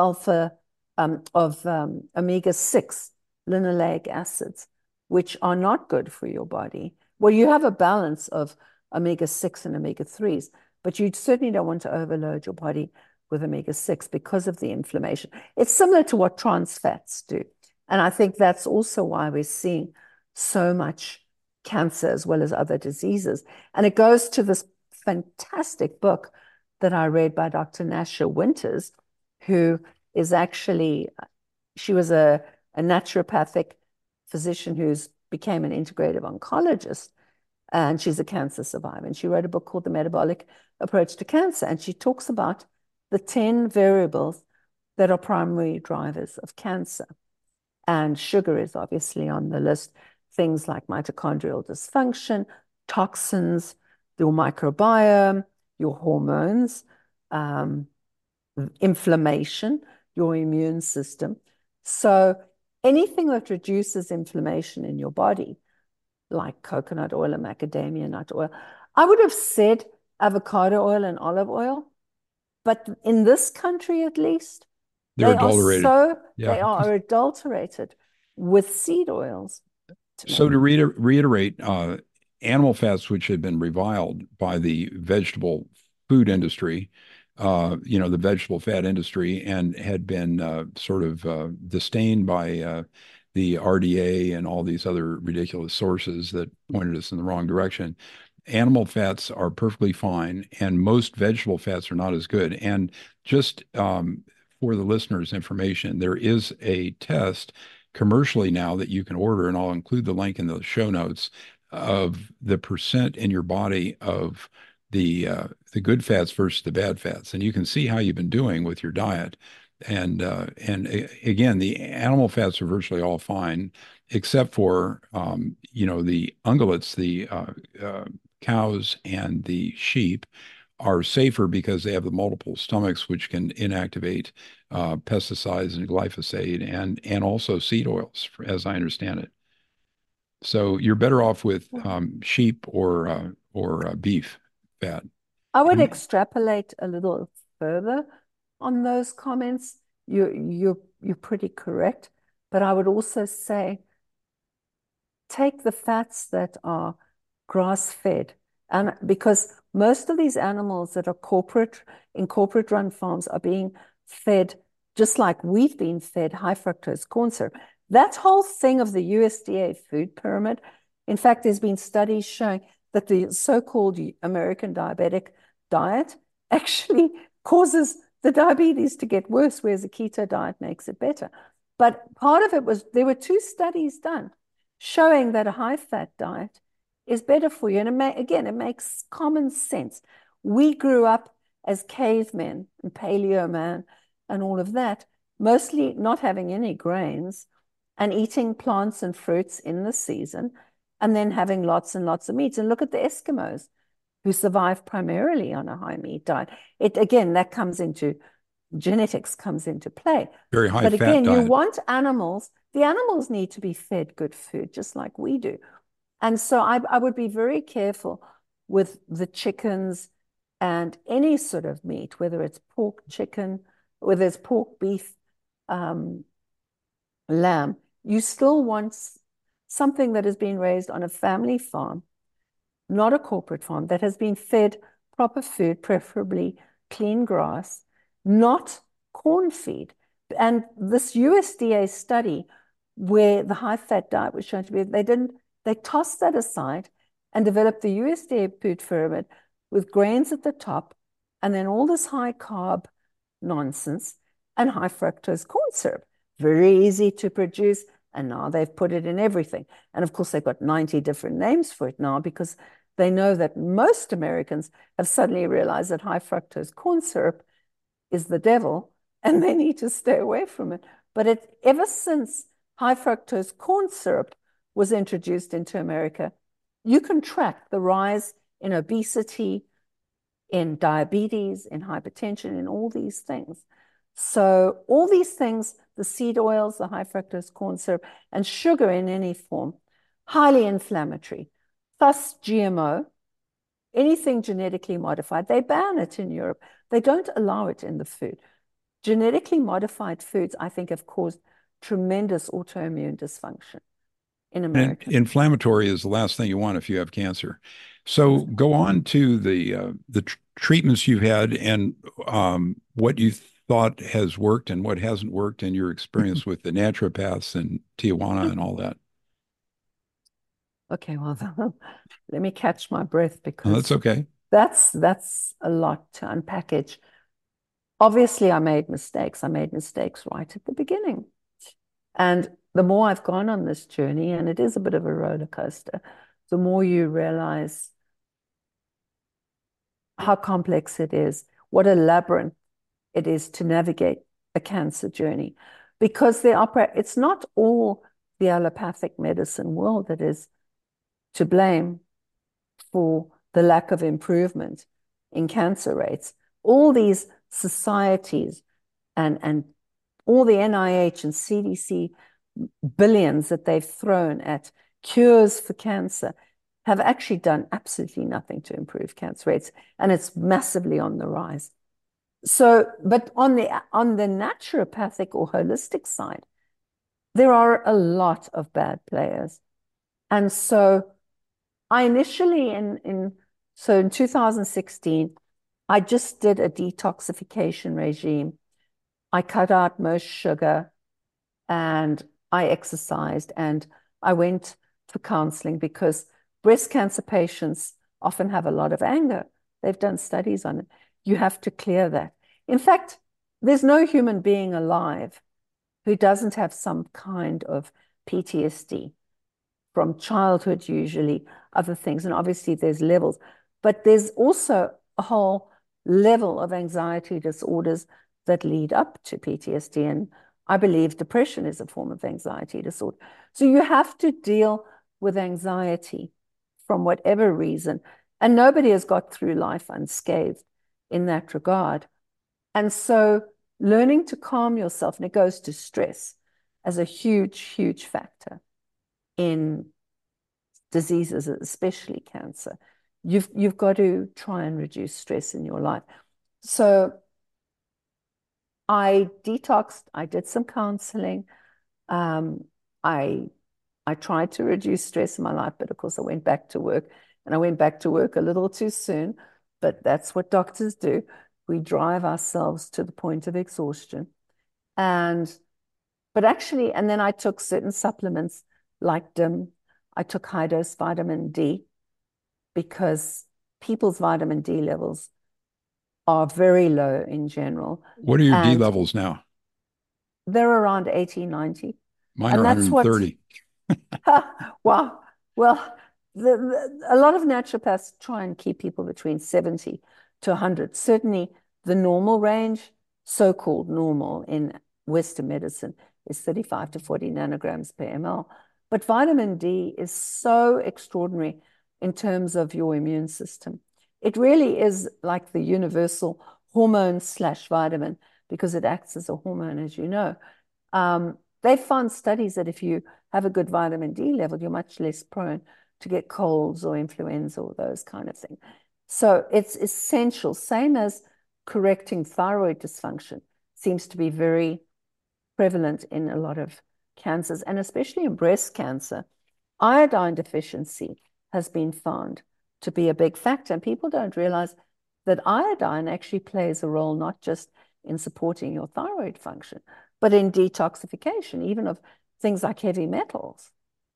omega-6 linoleic acids, which are not good for your body. Well, you have a balance of omega-6 and omega-3s, but you certainly don't want to overload your body with omega-6 because of the inflammation. It's similar to what trans fats do. And I think that's also why we're seeing so much cancer as well as other diseases. And it goes to this fantastic book that I read by Dr. Nasha Winters, who is actually, she was a naturopathic physician who's became an integrative oncologist, and she's a cancer survivor. And she wrote a book called The Metabolic Approach to Cancer. And she talks about the 10 variables that are primary drivers of cancer. And sugar is obviously on the list. Things like mitochondrial dysfunction, toxins, your microbiome, your hormones, inflammation, your immune system. So anything that reduces inflammation in your body, like coconut oil and macadamia nut oil. I would have said avocado oil and olive oil, but in this country at least, They're adulterated. They are adulterated with seed oils. So to reiterate, animal fats, which have been reviled by the vegetable food industry, the vegetable fat industry, and had been sort of disdained by the RDA and all these other ridiculous sources that pointed us in the wrong direction. Animal fats are perfectly fine, and most vegetable fats are not as good. And just for the listeners' information, there is a test commercially now that you can order, and I'll include the link in the show notes, of the percent in your body of the good fats versus the bad fats, and you can see how you've been doing with your diet. And again, the animal fats are virtually all fine, except for the ungulates, the cows and the sheep are safer because they have the multiple stomachs, which can inactivate pesticides and glyphosate and also seed oils, as I understand it. So you're better off with sheep or beef fat. I would extrapolate a little further on those comments. You're pretty correct, but I would also say take the fats that are grass-fed, and because most of these animals that are in corporate-run farms are being fed just like we've been fed high fructose corn syrup. That whole thing of the USDA food pyramid, in fact, there's been studies showing that the so-called American diabetic diet actually causes the diabetes to get worse, whereas a keto diet makes it better. But part of it was there were 2 studies done showing that a high-fat diet is better for you. And it makes common sense. We grew up as cavemen and paleo man and all of that, mostly not having any grains and eating plants and fruits in the season, and then having lots and lots of meats. And look at the Eskimos who survive primarily on a high meat diet. That comes into genetics comes into play. Very high but fat again, diet. You want the animals need to be fed good food, just like we do. And so I would be very careful with the chickens and any sort of meat, whether it's pork, chicken, whether it's pork, beef, lamb. You still want something that has been raised on a family farm, not a corporate farm, that has been fed proper food, preferably clean grass, not corn feed. And this USDA study where the high-fat diet was shown to be, they tossed that aside and developed the USDA food pyramid with grains at the top and then all this high-carb nonsense and high fructose corn syrup. Very easy to produce, and now they've put it in everything. And of course, they've got 90 different names for it now because they know that most Americans have suddenly realized that high fructose corn syrup is the devil and they need to stay away from it. But ever since high fructose corn syrup was introduced into America, you can track the rise in obesity, in diabetes, in hypertension, in all these things. So all these things, the seed oils, the high fructose corn syrup, and sugar in any form, highly inflammatory. plus GMO, anything genetically modified. They ban it in Europe. They don't allow it in the food. Genetically modified foods, I think, have caused tremendous autoimmune dysfunction in And America. inflammatory is the last thing you want if you have cancer. So go on to the treatments you've had and what you thought has worked and what hasn't worked in your experience with the naturopaths and Tijuana and all that. Okay, well, let me catch my breath Oh, that's because okay. that's a lot to unpackage. Obviously, I made mistakes. I made mistakes right at the beginning. And the more I've gone on this journey, and it is a bit of a roller coaster, the more you realize how complex it is, what a labyrinth it is to navigate a cancer journey. Because it's not all the allopathic medicine world that is to blame for the lack of improvement in cancer rates. All these societies and all the NIH and CDC billions that they've thrown at cures for cancer have actually done absolutely nothing to improve cancer rates, and it's massively on the rise. So, but on the naturopathic or holistic side, there are a lot of bad players. And so I initially in 2016, I just did a detoxification regime. I cut out most sugar and I exercised and I went for counseling because breast cancer patients often have a lot of anger. They've done studies on it. You have to clear that. In fact, there's no human being alive who doesn't have some kind of PTSD from childhood, usually, other things. And obviously, there's levels, but there's also a whole level of anxiety disorders that lead up to PTSD. And I believe depression is a form of anxiety disorder. So you have to deal with anxiety from whatever reason. And nobody has got through life unscathed in that regard. And so learning to calm yourself, and it goes to stress as a huge, huge factor in diseases, especially cancer. You've got to try and reduce stress in your life. So I detoxed, I did some counseling. Um, I I tried to reduce stress in my life, but of course I went back to work and I went back to work a little too soon. But that's what doctors do. We drive ourselves to the point of exhaustion. And but actually, and then I took certain supplements like DIM. I took high dose vitamin D because people's vitamin D levels are very low in general. What are your D And levels now? they're around 80, 90. Mine are And that's what, 130. wow. Well, a lot of naturopaths try and keep people between 70 to 100. Certainly, the normal range, so-called normal in Western medicine, is 35 to 40 nanograms per ml. But vitamin D is so extraordinary in terms of your immune system. It really is like the universal hormone slash vitamin because it acts as a hormone, as you know. They've found studies that if you have a good vitamin D level, you're much less prone to get colds or influenza or those kind of things. So it's essential, same as correcting thyroid dysfunction seems to be very prevalent in a lot of cancers, and especially in breast cancer. Iodine deficiency has been found to be a big factor, and people don't realize that iodine actually plays a role not just in supporting your thyroid function, but in detoxification, even of things like heavy metals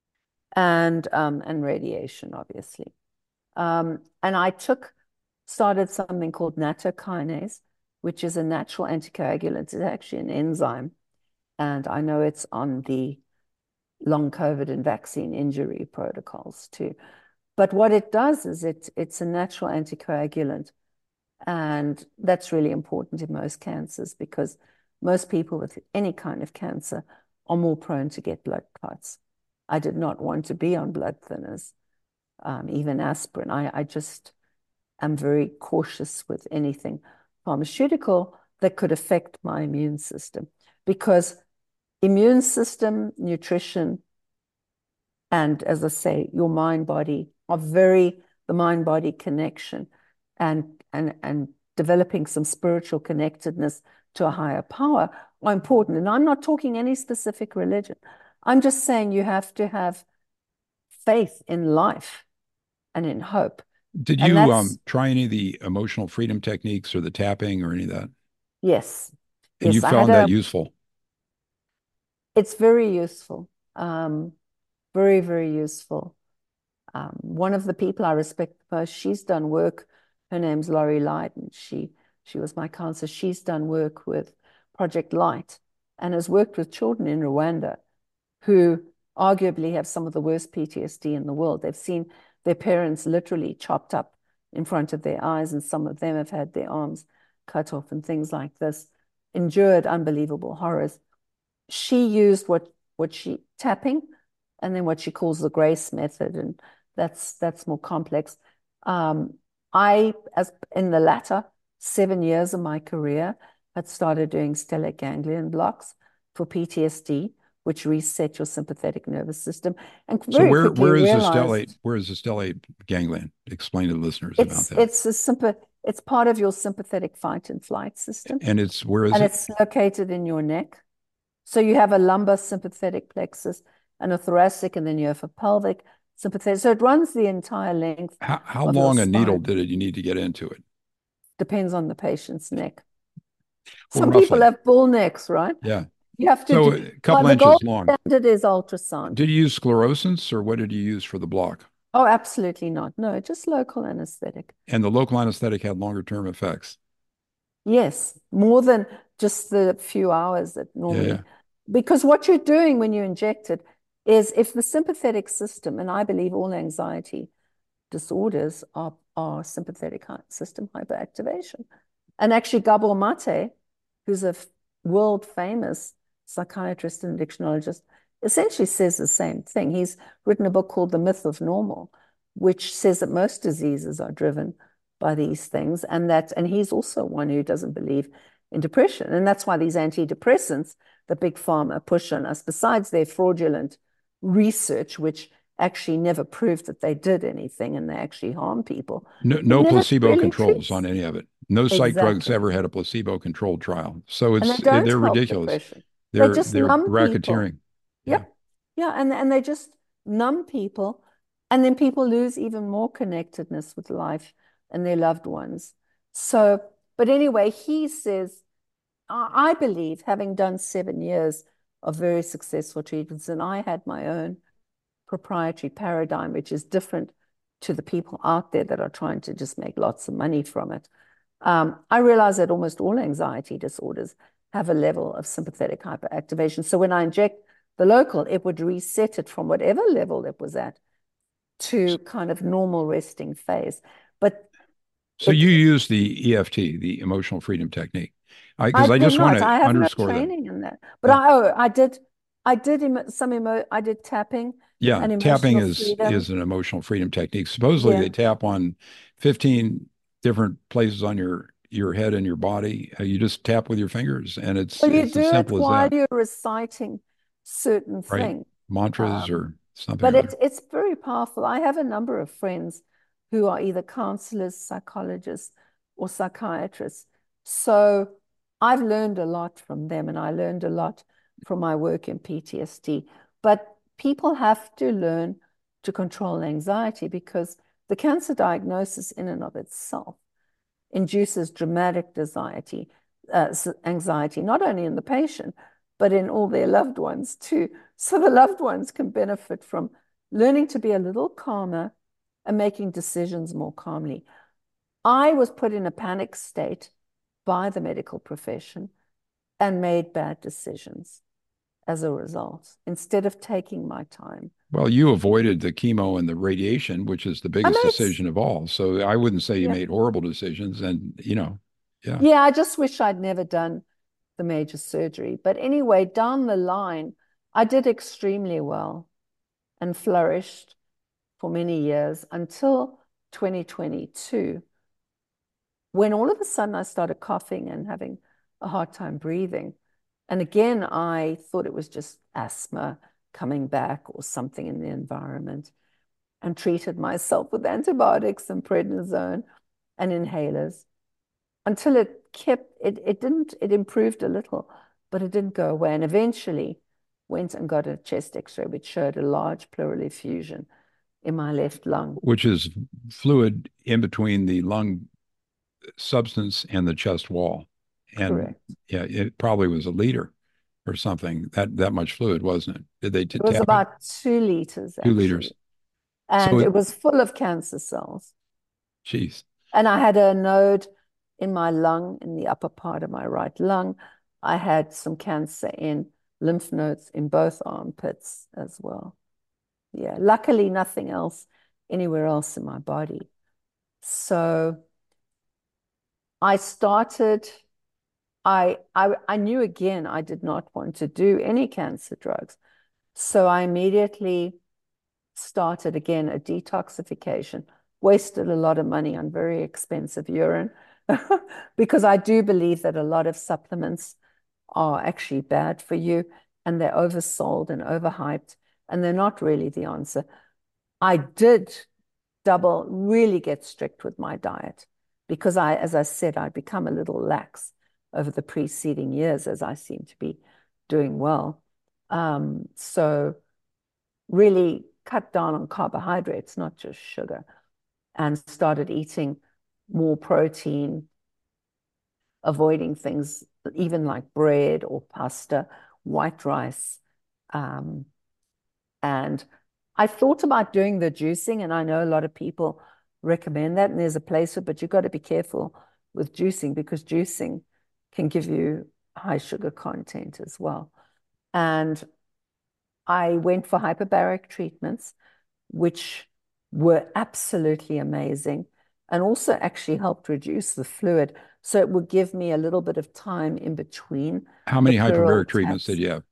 and radiation, obviously. And I started something called nattokinase, which is a natural anticoagulant. It's actually an enzyme. And I know it's on the long COVID and vaccine injury protocols too. But what it does is it's a natural anticoagulant. And that's really important in most cancers because most people with any kind of cancer are more prone to get blood clots. I did not want to be on blood thinners, even aspirin. I just am very cautious with anything pharmaceutical that could affect my immune system because immune system, nutrition, and as I say, your mind, body, of the mind-body connection and developing some spiritual connectedness to a higher power are important. And I'm not talking any specific religion. I'm just saying you have to have faith in life and in hope. Did And you that's, try any of the emotional freedom techniques or the tapping or any of that? yes, And you yes, I had found that useful? it's very useful, very, very useful. One of the people I respect the most, she's done work. Her name's Laurie Lydon. She was my counselor. She's done work with Project Light and has worked with children in Rwanda who arguably have some of the worst PTSD in the world. They've seen their parents literally chopped up in front of their eyes, and some of them have had their arms cut off and things like this, endured unbelievable horrors. She used what she tapping and then what she calls the grace method, and that's more complex. I, as in the latter 7 years of my career, had started doing stellate ganglion blocks for PTSD, which reset your sympathetic nervous system, and So very quickly realized where is the stellate ganglion? Explain to the listeners about that. it's part of your sympathetic fight and flight system, And it's where is and it? it's located in your neck. So you have a lumbar sympathetic plexus and a thoracic, and then you have a pelvic sympathetic. So it runs the entire length How of your long a needle spine. did it you need to get into it? Depends on the patient's neck. Well, Some people roughly. have bull necks, right? Yeah. You have to So do, a couple the gold inches long. standard is ultrasound. Did you use sclerosants or what did you use for the block? Oh, absolutely not. No, just local anesthetic. And the local anesthetic had longer term effects. Yes, more than just the few hours that Yeah, yeah. normally, because what you're doing when you inject it is if the sympathetic system, and I believe all anxiety disorders are sympathetic system hyperactivation. And actually, Gabor Mate, who's a world famous psychiatrist and addictionologist, essentially says the same thing. He's written a book called The Myth of Normal, which says that most diseases are driven by these things, and he's also one who doesn't believe in depression. And that's why these antidepressants, the big pharma push on us, besides their fraudulent research, which actually never proved that they did anything and they actually harm people. No, It no never placebo really controls treats. on any of it. No psych drugs Exactly. ever had a placebo controlled trial. So And they it's don't they're help ridiculous. depression. They just They're numb people. racketeering. Yeah. Yep. Yeah. And they just numb people. And then people lose even more connectedness with life and their loved ones. So, but anyway, he says, I believe, having done 7 years of very successful treatments, and I had my own proprietary paradigm, which is different to the people out there that are trying to just make lots of money from it. I realize that almost all anxiety disorders have a level of sympathetic hyperactivation. So when I inject the local, it would reset it from whatever level it was at to kind of normal resting phase. But So it, you use the EFT, the emotional freedom technique. I Because I did just want not. to I have no underscore that. training in that. But Yeah. I did tapping Yeah, and tapping emotional freedom. is an emotional freedom technique. Supposedly Yeah. they tap on 15 different places on your head and your body. You just tap with your fingers and Well, you it's as do it simple as while that, you're reciting certain right? things. Mantras Um, or something but or other. it's very powerful. I have a number of friends who are either counselors, psychologists, or psychiatrists. So I've learned a lot from them, and I learned a lot from my work in PTSD. But people have to learn to control anxiety because the cancer diagnosis in and of itself induces dramatic anxiety, not only in the patient, but in all their loved ones too. So the loved ones can benefit from learning to be a little calmer and making decisions more calmly. I was put in a panic state by the medical profession and made bad decisions as a result instead of taking my time. Well, you avoided the chemo and the radiation, which is the I biggest made, decision of all. So I wouldn't say you yeah, made horrible decisions and yeah. yeah, I just wish I'd never done the major surgery. But anyway, down the line, I did extremely well and flourished for many years until 2022, when all of a sudden I started coughing and having a hard time breathing. And again, I thought it was just asthma coming back or something in the environment. and treated myself with antibiotics and prednisone and inhalers until it improved a little, but it didn't go away. And eventually went and got a chest x-ray, which showed a large pleural effusion in my left lung. Which is fluid in between the lung substance and the chest wall. And Correct. yeah, it probably was a liter or something, that much fluid, wasn't it? Did they It was tap it? about 2 liters, 2 liters. actually. So And it, it was full of cancer cells. geez. And I had a node in my lung, in the upper part of my right lung. I had some cancer in lymph nodes in both armpits as well. Yeah, luckily nothing else anywhere else in my body. So I started, I knew again I did not want to do any cancer drugs. So I immediately started again a detoxification, wasted a lot of money on very expensive urine because I do believe that a lot of supplements are actually bad for you and they're oversold and overhyped and they're not really the answer. I did really get strict with my diet because as I said, I'd become a little lax over the preceding years as I seem to be doing well. So really cut down on carbohydrates, not just sugar, and started eating more protein, avoiding things even like bread or pasta, white rice. Um, and I thought about doing the juicing, and I know a lot of people recommend that, and there's a place for it, but you've got to be careful with juicing because juicing can give you high sugar content as well. And I went for hyperbaric treatments, which were absolutely amazing and also actually helped reduce the fluid. So it would give me a little bit of time in between How the many pleural hyperbaric treatments did taps. you have?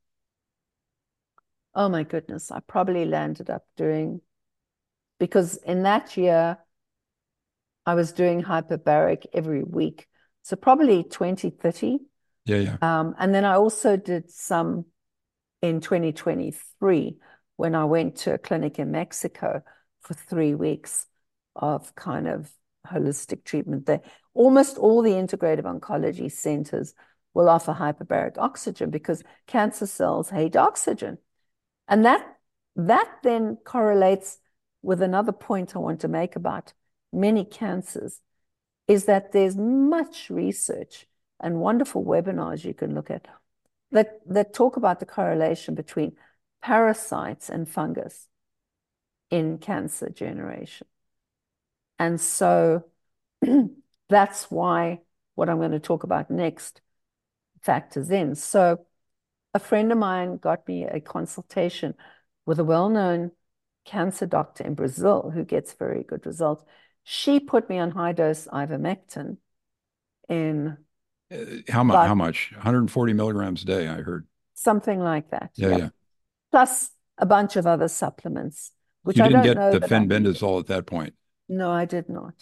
Oh my goodness, I probably landed up doing, because in that year, I was doing hyperbaric every week. So probably 20, 30. Yeah, yeah. And then I also did some in 2023 when I went to a clinic in Mexico for 3 weeks of kind of holistic treatment there. Almost all the integrative oncology centers will offer hyperbaric oxygen because cancer cells hate oxygen. And that then correlates with another point I want to make about many cancers is that there's much research and wonderful webinars you can look at that talk about the correlation between parasites and fungus in cancer generation. And so that's why what I'm going to talk about next factors in. So a friend of mine got me a consultation with a well-known cancer doctor in Brazil who gets very good results. She put me on high-dose ivermectin in How about much? 140 milligrams a day, I heard. something like that. Yeah, Yep. yeah. Plus a bunch of other supplements, which You I didn't don't get know the that I needed. fenbendazole at that point. No, I did not.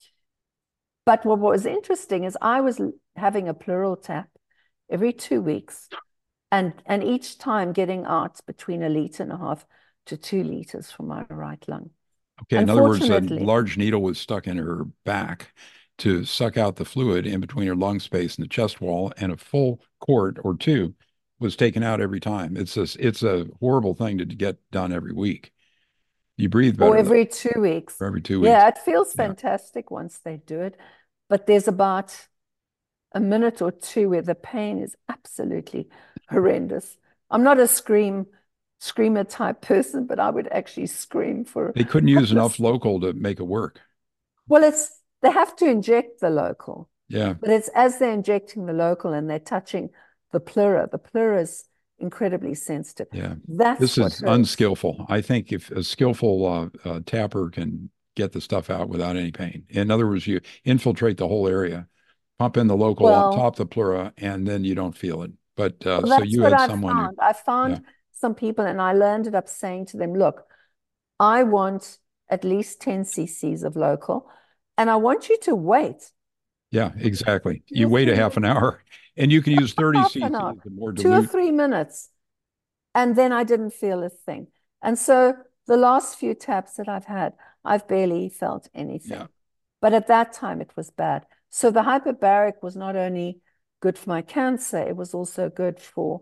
But what was interesting is I was having a pleural tap every 2 weeks and each time getting out between 1.5 liters to 2 liters from my right lung. Okay, in other words, a Unfortunately, large needle was stuck in her back to suck out the fluid in between her lung space and the chest wall, and a full quart or two was taken out every time. It's a horrible thing to get done every week. You breathe or better though, every 2 weeks. for every 2 weeks. Yeah, it feels Yeah. fantastic once they do it, but there's about a minute or two where the pain is absolutely horrendous. I'm not a screamer type person, but I would actually scream for a They couldn't use couple of enough local to make it work. well, it's they have to inject the local, Yeah. but it's as they're injecting the local and they're touching the pleura. The pleura is incredibly sensitive. Yeah. That's This what is hurts. unskillful. I think if a skillful tapper can get the stuff out without any pain. In other words, you infiltrate the whole area, pump in the local on Well, top of the pleura, and then you don't feel it. But well, so that's you what had I've someone who, found. I yeah, found some people, and I ended up saying to them, "Look, I want at least 10 cc's of local, and I want you to wait yeah, exactly. two You or wait a three half minutes, an hour, and you can use 30 half an hour, cc's and more two or dilute. 3 minutes." And then I didn't feel a thing. And so The last few taps that I've had, I've barely felt Yeah. anything. But at that time, it was bad. So the hyperbaric was not only good for my cancer, it was also good for,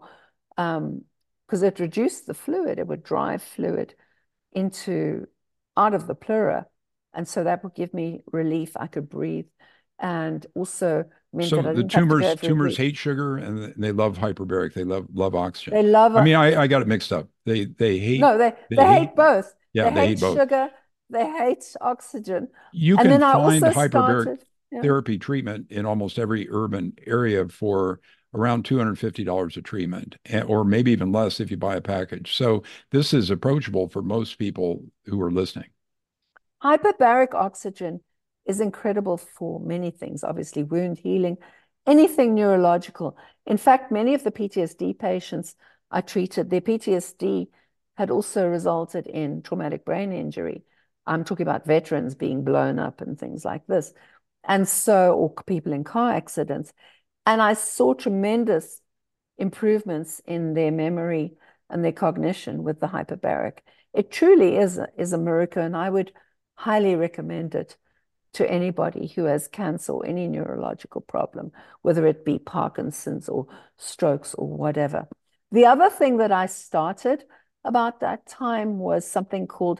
because it reduced the fluid. It would drive fluid into out of the pleura. And so that would give me relief. I could breathe. And also meant So that I the didn't have to go every tumors week. hate sugar and they love hyperbaric. They love oxygen. They love I mean, I got it mixed up. They hate no, they they hate hate both. yeah, They they hate hate both. sugar, they hate oxygen. You And can then I find also hyperbaric started, yeah. therapy treatment in almost every urban area for around $250 a treatment, or maybe even less if you buy a package. So this is approachable for most people who are listening. Hyperbaric oxygen is incredible for many things, obviously, wound healing, anything neurological. In fact, many of the PTSD patients I treated, their PTSD had also resulted in traumatic brain injury. I'm talking about veterans being blown up and things like this. And so, or people in car accidents. And I saw tremendous improvements in their memory and their cognition with the hyperbaric. It truly is a miracle, and I would highly recommend it to anybody who has cancer or any neurological problem, whether it be Parkinson's or strokes or whatever. The other thing that I started about that time was something called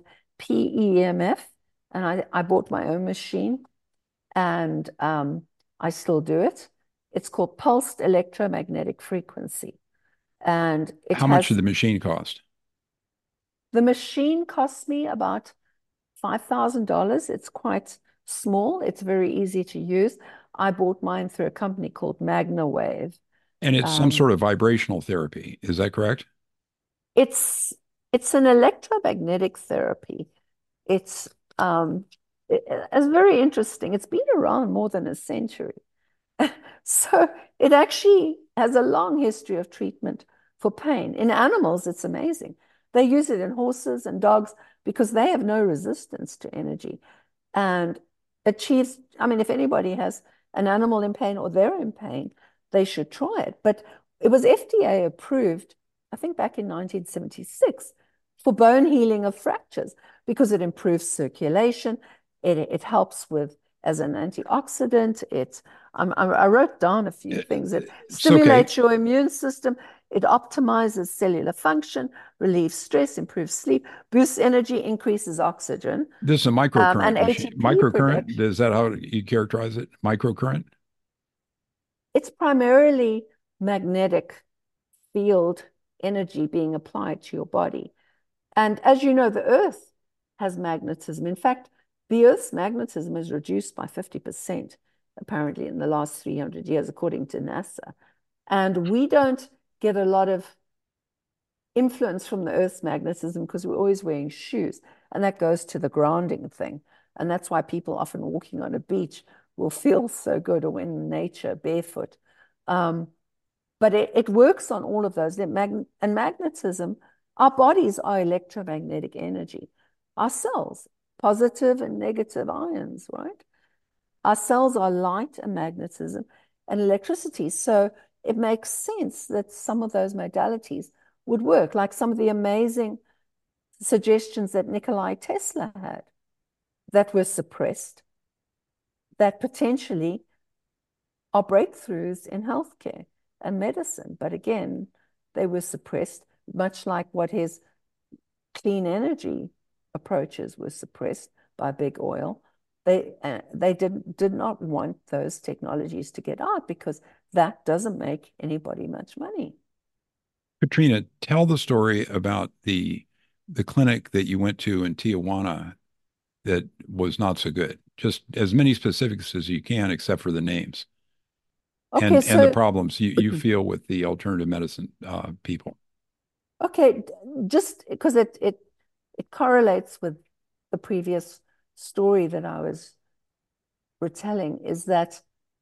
PEMF, and I bought my own machine, and I still do it. It's called pulsed electromagnetic frequency. And it How much did has the machine cost? the machine costs me about $5,000. It's quite small. It's very easy to use. I bought mine through a company called MagnaWave. And it's some Um, sort of vibrational therapy. Is that correct? it's it's an electromagnetic therapy. It's it's very interesting. It's been around more than a century. So it actually has a long history of treatment for pain. In animals, it's amazing. They use it in horses and dogs because they have no resistance to energy and achieves. I mean, if anybody has an animal in pain or they're in pain, they should try it. But it was FDA approved, I think back in 1976, for bone healing of fractures because it improves circulation. It helps with as an antioxidant. I wrote down a few things. It It's okay. stimulates your immune system. It optimizes cellular function, relieves stress, improves sleep, boosts energy, increases oxygen, This is a and microcurrent machine. ATP Microcurrent, production. is that how you characterize it? Microcurrent? It's primarily magnetic field energy being applied to your body. And as you know, the Earth has magnetism. In fact, the Earth's magnetism is reduced by 50%, apparently, in the last 300 years, according to NASA. And we don't get a lot of influence from the Earth's magnetism because we're always wearing shoes. And that goes to the grounding thing. And that's why people often walking on a beach will feel so good or in nature barefoot. Um, but it works on all of those. And magnetism, our bodies are electromagnetic energy. Our cells, positive and negative ions, right? Our cells are light and magnetism and electricity. So it makes sense that some of those modalities would work, like some of the amazing suggestions that Nikolai Tesla had that were suppressed, that potentially are breakthroughs in healthcare and medicine. But again, they were suppressed, much like what his clean energy approaches were suppressed by big oil. They did not want those technologies to get out because that doesn't make anybody much money. Katrina, tell the story about the clinic that you went to in Tijuana that was not so good. Just as many specifics as you can, except for the names Okay, and the so problems you feel with the alternative medicine people. okay, just because it correlates with the previous story that I was retelling, is that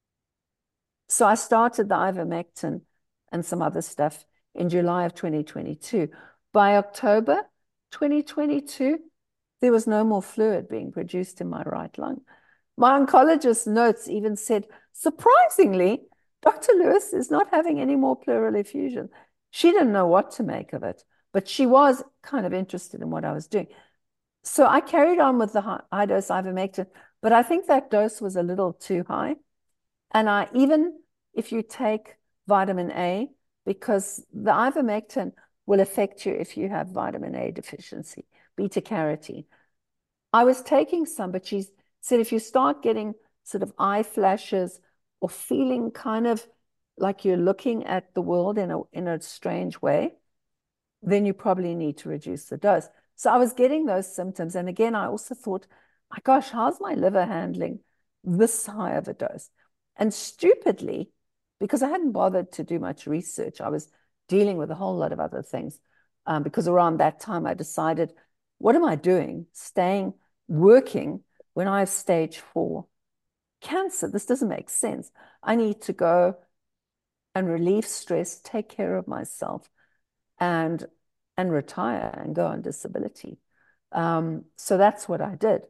so I started the ivermectin and some other stuff in July of 2022. By October 2022, there was no more fluid being produced in my right lung. My oncologist notes even said, surprisingly, Dr. Lewis is not having any more pleural effusion. She didn't know what to make of it, but she was kind of interested in what I was doing. So I carried on with the high dose ivermectin, but I think that dose was a little too high. And I even if you take vitamin A, because the ivermectin will affect you if you have vitamin A deficiency, beta carotene. I was taking some, but she said if you start getting sort of eye flashes or feeling kind of like you're looking at the world in a strange way, then you probably need to reduce the dose. So I was getting those symptoms. And again, I also thought, my gosh, how's my liver handling this high of a dose? And stupidly, because I hadn't bothered to do much research, I was dealing with a whole lot of other things. Because around that time, I decided, what am I doing? Staying working when I have stage 4 cancer. This doesn't make sense. I need to go and relieve stress, take care of myself, and retire and go on disability. So that's what I did.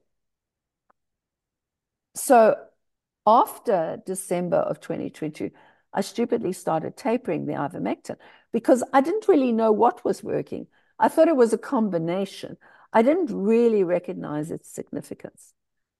So after December of 2022, I stupidly started tapering the ivermectin because I didn't really know what was working. I thought it was a combination. I didn't really recognize its significance.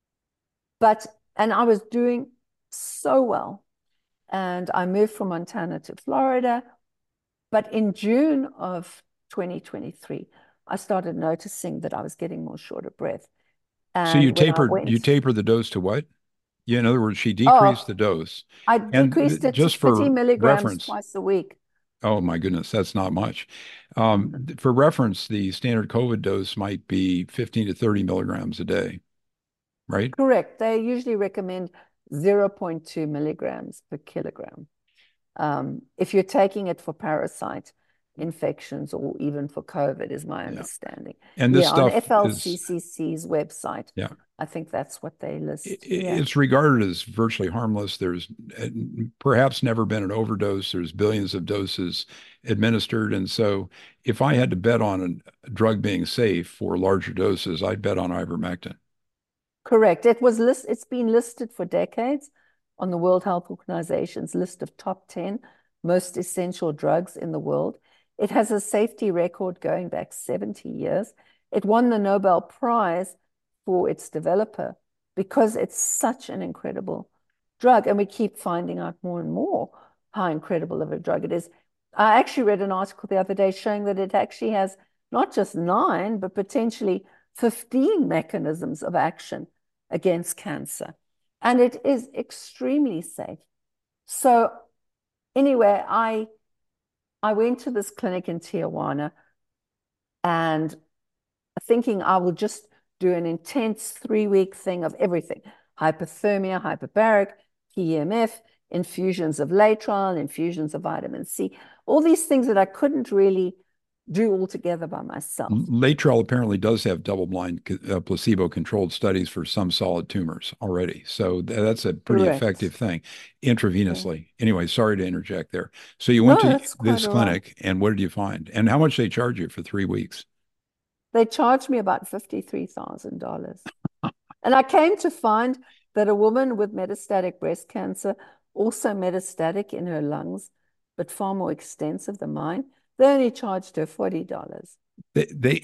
And I was doing so well. And I moved from Montana to Florida. But in June of 2023, I started noticing that I was getting more short of breath. So And when I you went, taper the dose to what? Yeah, in other words, she decreased oh, the dose. I And decreased it to just 30 for milligrams reference, twice a week. oh my goodness, that's not much. For reference, the standard COVID dose might be 15 to 30 milligrams a day, right? Correct. They usually recommend zero point 0.2 milligrams per kilogram. If you're taking it for parasite infections or even for COVID, is my Yeah. understanding. And this Yeah, on stuff is, FLCCC's website, yeah, I think that's what they list. Yeah. it's regarded as virtually harmless. There's perhaps never been an overdose. There's billions of doses administered. And so if I had to bet on a drug being safe for larger doses, I'd bet on ivermectin. Correct. It's been listed for decades on the World Health Organization's list of top 10 most essential drugs in the world. It has a safety record going back 70 years. It won the Nobel Prize for its developer because it's such an incredible drug. And we keep finding out more and more how incredible of a drug it is. I actually read an article the other day showing that it actually has not just 9, but potentially 15 mechanisms of action against cancer. And it is extremely safe. So anyway, I went to this clinic in Tijuana and thinking I will just do an intense 3-week thing of everything: hypothermia, hyperbaric, PEMF, infusions of laetrile, infusions of vitamin C, all these things that I couldn't really do all together by myself. Laetrile apparently does have double-blind placebo-controlled studies for some solid tumors already. So that's a pretty Correct. effective thing Yeah. intravenously. Anyway, sorry to interject there. So you went No, to that's quite this all right. clinic, and what did you find? And how much they charge you for 3 weeks? They charged me about $53,000. And I came to find that a woman with metastatic breast cancer, also metastatic in her lungs, but far more extensive than mine, they only charged her $40. They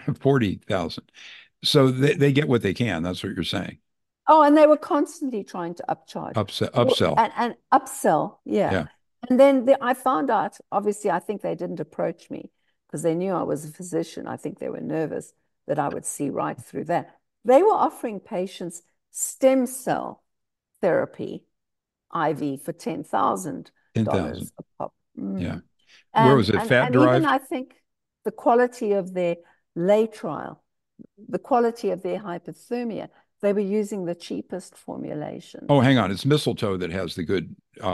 40,000. So they get what they can. That's what you're saying. Oh, and they were constantly trying to upcharge Upsell. and upsell. Yeah. Yeah. And then I found out, obviously, I think they didn't approach me because they knew I was a physician. I think they were nervous that I would see right through that. They were offering patients stem cell therapy IV for $10,000 10,000. a pop. Yeah. Mm. Where was it? Fat And even derived? I think the quality of their laetrile, the quality of their hypothermia, they were using the cheapest Oh, formulations. hang on. It's mistletoe that has the good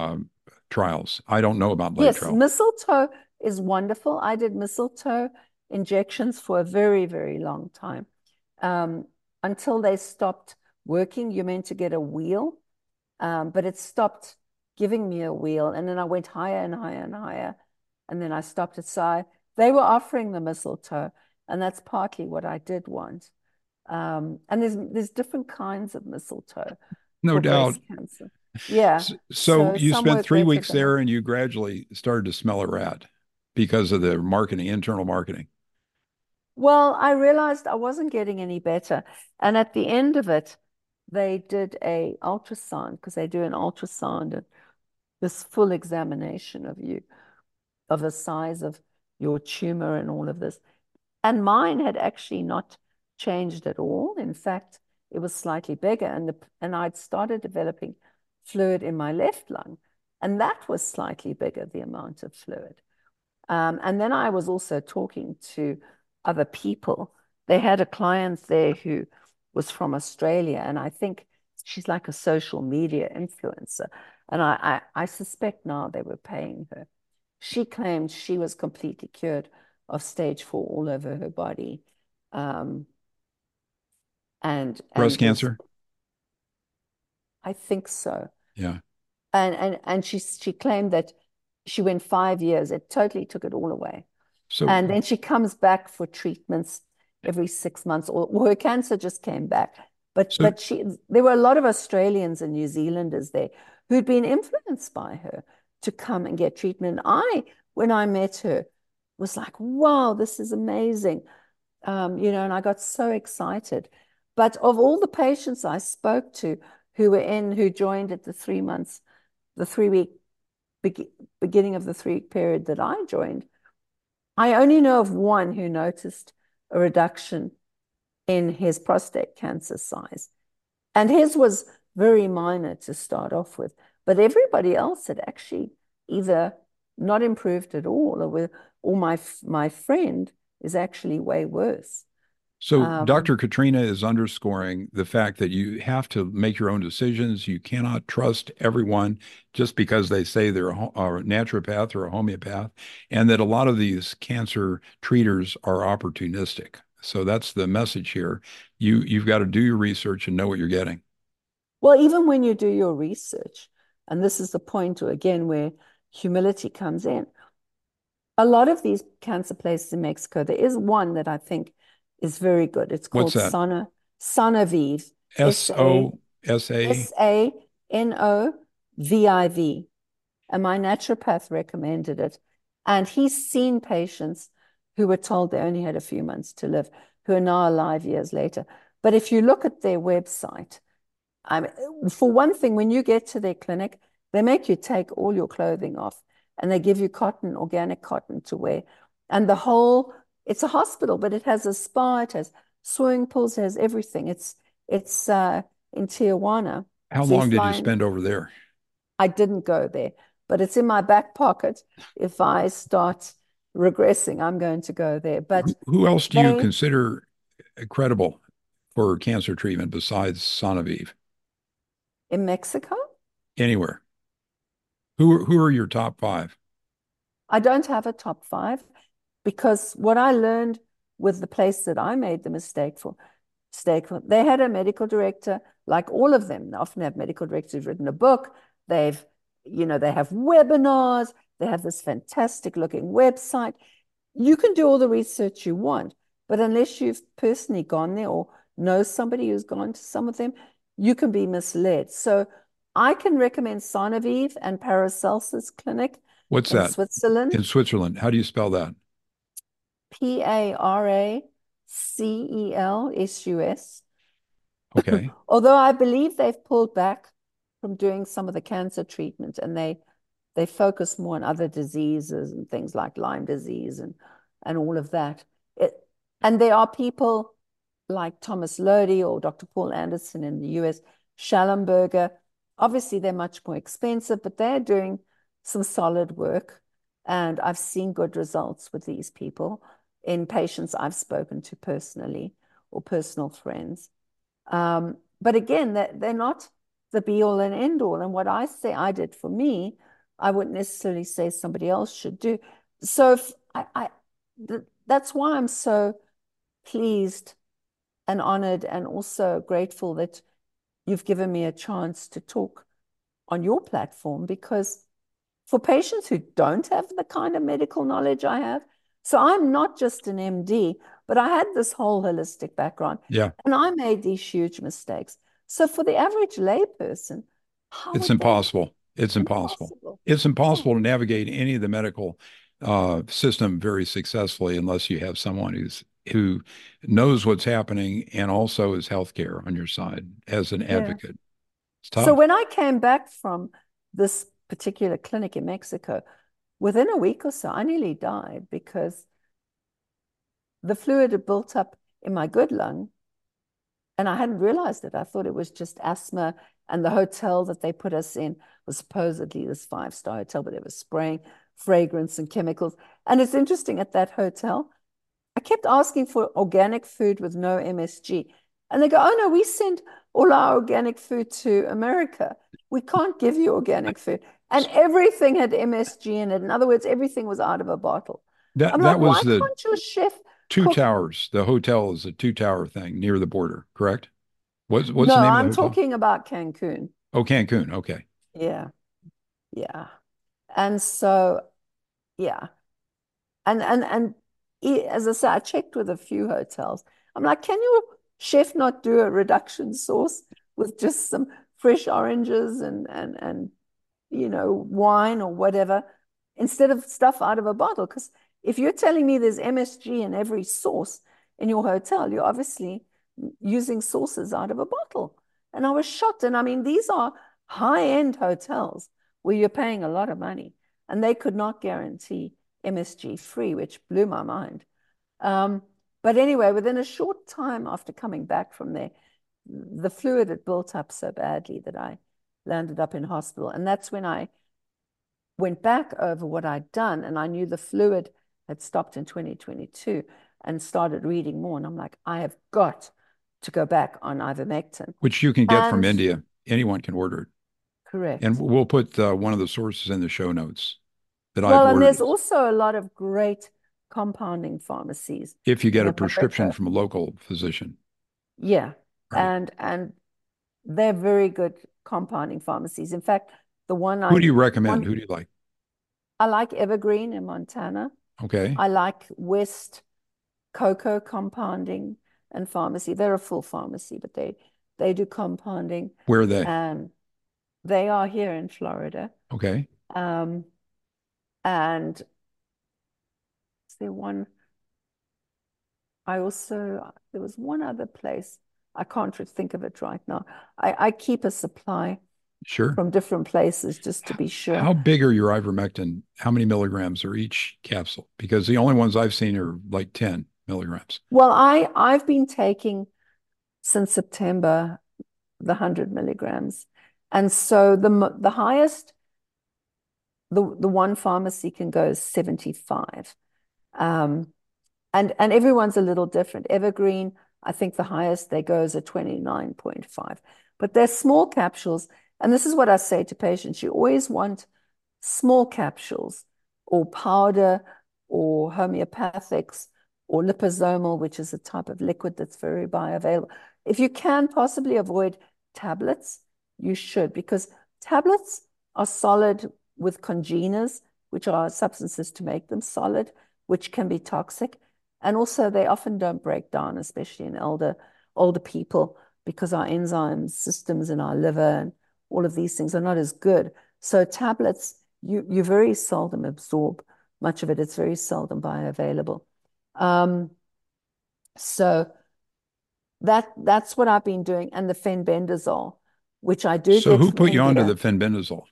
trials. I don't know about Yes, Laetrile. mistletoe is wonderful. I did mistletoe injections for a very, very long time um, until they stopped working. You're meant to get a wheel, but it stopped giving me a wheel. And then I went higher and higher and higher. And then I stopped it. So they were offering the mistletoe. And that's partly what I did want. And there's different kinds of mistletoe No for doubt. breast cancer. Yeah. So So you some spent work three better weeks than there others. and you gradually started to smell a rat because of the marketing, internal marketing. Well, I realized I wasn't getting any better. And at the end of it, they did a ultrasound because they do an ultrasound and this full examination of you, of the size of your tumor and all of this. And mine had actually not changed at all. In fact, it was slightly bigger, and I'd started developing fluid in my left lung, and that was slightly bigger, the amount of fluid. And then I was also talking to other people. They had a client there who was from Australia, and I think she's like a social media influencer. And I suspect now they were paying her. She claimed she was completely cured of stage 4 all over her body. Um, Breast and was, cancer? I think so. Yeah. And she claimed that she went 5 years, it totally took it all away. So, And then she comes back for treatments every 6 months, or her cancer just came back. But so but there were a lot of Australians and New Zealanders there who'd been influenced by her to come and get treatment. And when I met her, was like, wow, this is amazing. And I got so excited. But of all the patients I spoke to who joined at the 3 months, the 3 week be beginning of the 3 week period that I joined, I only know of one who noticed a reduction in his prostate cancer size. And his was very minor to start off with. But everybody else had actually either not improved at all, or my friend is actually way worse. So Um, Dr. Katrina is underscoring the fact that you have to make your own decisions. You cannot trust everyone just because they say they're a naturopath or a homeopath, and that a lot of these cancer treaters are opportunistic. So that's the message here. You've got to do your research and know what you're getting. well, even when you do your research, and this is the point again where humility comes in, a lot of these cancer places in Mexico, there is one that I think is very good. It's What's called that? Sanaviv, S A SOSA? Sanoviv. And my naturopath recommended it. And he's seen patients who were told they only had a few months to live, who are now alive years later. But if you look at their website, for one thing, when you get to their clinic, they make you take all your clothing off and they give you cotton, organic cotton to wear. And it's a hospital, but it has a spa, it has swimming pools, it has everything. It's in Tijuana. How So you long did you fly in. spend over there? I didn't go there, but it's in my back pocket. If I start regressing, I'm going to go there. But Who else do you they, consider credible for cancer treatment besides Sonaviv? in Mexico, Anywhere. Who are your top five? I don't have a top five because what I learned with the place that I made the mistake for, they had a medical director, like all of them. They often have medical directors who've written a book. They have webinars. They have this fantastic looking website. You can do all the research you want, but unless you've personally gone there or know somebody who's gone to some of them, you can be misled. So I can recommend Sonaviv and Paracelsus Clinic What's in that? Switzerland, In Switzerland. How do you spell that? Paracelsus. Okay. Although I believe they've pulled back from doing some of the cancer treatment and they focus more on other diseases and things like Lyme disease and all of that. It, and there are people like Thomas Lodi or Dr. Paul Anderson in the US, Schallenberger. Obviously, they're much more expensive, but they're doing some solid work. And I've seen good results with these people in patients I've spoken to personally or personal friends. But again, they're not the be all and end all. And what I say I did for me, I wouldn't necessarily say somebody else should do. So that's why I'm so pleased and honored and also grateful that you've given me a chance to talk on your platform because for patients who don't have the kind of medical knowledge I have, so I'm not just an MD, but I had this whole holistic background Yeah. and I made these huge mistakes. So for the average layperson, how It's would they? impossible. It's impossible. Impossible. It's Yeah. impossible to navigate any of the medical system very successfully unless you have someone who's who knows what's happening and also is healthcare on your side as an Yeah. advocate. It's So tough. when I came back from this particular clinic in Mexico, within a week or so, I nearly died because the fluid had built up in my good lung and I hadn't realized it. I thought it was just asthma. And the hotel that they put us in was supposedly this five-star hotel, but they were spraying fragrance and chemicals. And it's interesting at that hotel, I kept asking for organic food with no MSG. And they go, oh no, we send all our organic food to America. We can't give you organic food. And everything had MSG in it. In other words, everything was out of a bottle. I'm like, That why was the can't your chef Two cook? Towers. The hotel is a two tower thing near the border, correct? What's the No, name of the I'm hotel? talking about Cancun. Oh, Cancun. Okay. Yeah, yeah. And so, yeah. And as I said, I checked with a few hotels. I'm like, can your chef not do a reduction sauce with just some fresh oranges and wine or whatever instead of stuff out of a bottle? Because if you're telling me there's MSG in every sauce in your hotel, you're obviously using sauces out of a bottle. And I was shocked. And I mean, these are high-end hotels where you're paying a lot of money, and they could not guarantee MSG free, which blew my mind. Um, but anyway, within a short time after coming back from there, the fluid had built up so badly that I landed up in hospital. And that's when I went back over what I'd done, and I knew the fluid had stopped in 2022 and started reading more. And I'm like, I have got to go back on ivermectin. Which you can get from And India. Anyone can order it. And correct. we'll put one of the sources in the show notes that I've Well, and ordered there's also a lot of great compounding pharmacies if you get in a prescription America. from a local physician. Yeah. Right. And they're very good compounding pharmacies. In fact, the Who do you one recommend? Who do you like? I like Evergreen in Montana. Okay. I like West Cocoa Compounding and Pharmacy. They're a full pharmacy, but they do compounding, Where are they? and they are here in Florida. Okay. Um, and is there one? I also there was one other place. I can't think of it right now. I keep a supply Sure. from different places just to be sure. How big are your ivermectin? How many milligrams are each capsule? Because the only ones I've seen are like 10 milligrams. Well, I've been taking since September the 100 milligrams, and so the highest the one pharmacy can go is 75. Um, and everyone's a little different. Evergreen, I think the highest they go is a 29.5. But they're small capsules. And this is what I say to patients. You always want small capsules or powder or homeopathics or liposomal, which is a type of liquid that's very bioavailable. If you can possibly avoid tablets, you should, because tablets are solid with congeners, which are substances to make them solid, which can be toxic. And also they often don't break down, especially in older people, because our enzyme systems in our liver and all of these things are not as good. So tablets, you very seldom absorb much of it. It's very seldom bioavailable. Um, so that's what I've been doing. And the fenbendazole, which I do So get who from put you onto the India. fenbendazole?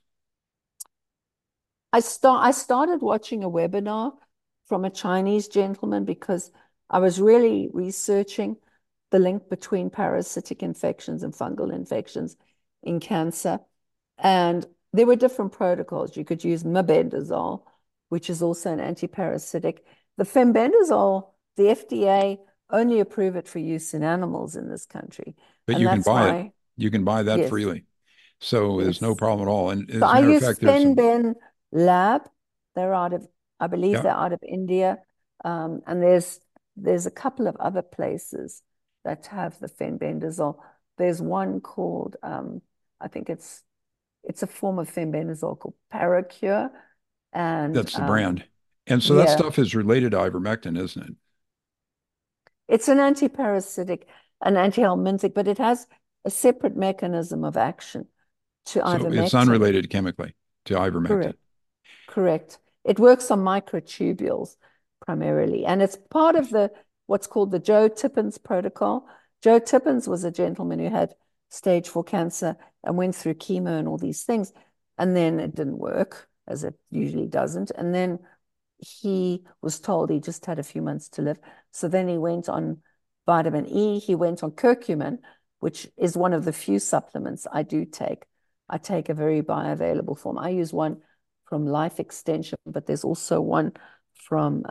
I started watching a webinar from a Chinese gentleman because I was really researching the link between parasitic infections and fungal infections in cancer. And there were different protocols. You could use mebendazole, which is also an antiparasitic. The fenbendazole, the FDA only approve it for use in animals in this country. But And you can that's buy it. why, You can buy that yes, freely. So there's no yes. problem at all. And So as a I matter of use fact, there's some, Fenben Lab. They're out of, I believe yeah, they're out of India. And there's a couple of other places that have the fenbendazole. There's one called, I think it's a form of fenbendazole called Paracure. And that's the brand. And so that yeah, stuff is related to ivermectin, isn't it? it's an antiparasitic, an antihelminthic, but it has a separate mechanism of action to So it's ivermectin. unrelated chemically to ivermectin. Correct. Correct. It works on microtubules primarily, and it's part of the what's called the Joe Tippins protocol. Joe Tippins was a gentleman who had stage 4 cancer and went through chemo and all these things. And then it didn't work, as it usually doesn't. And then he was told he just had a few months to live. So then he went on vitamin E. He went on curcumin, which is one of the few supplements I do take. I take a very bioavailable form. I use one from Life Extension, but there's also one from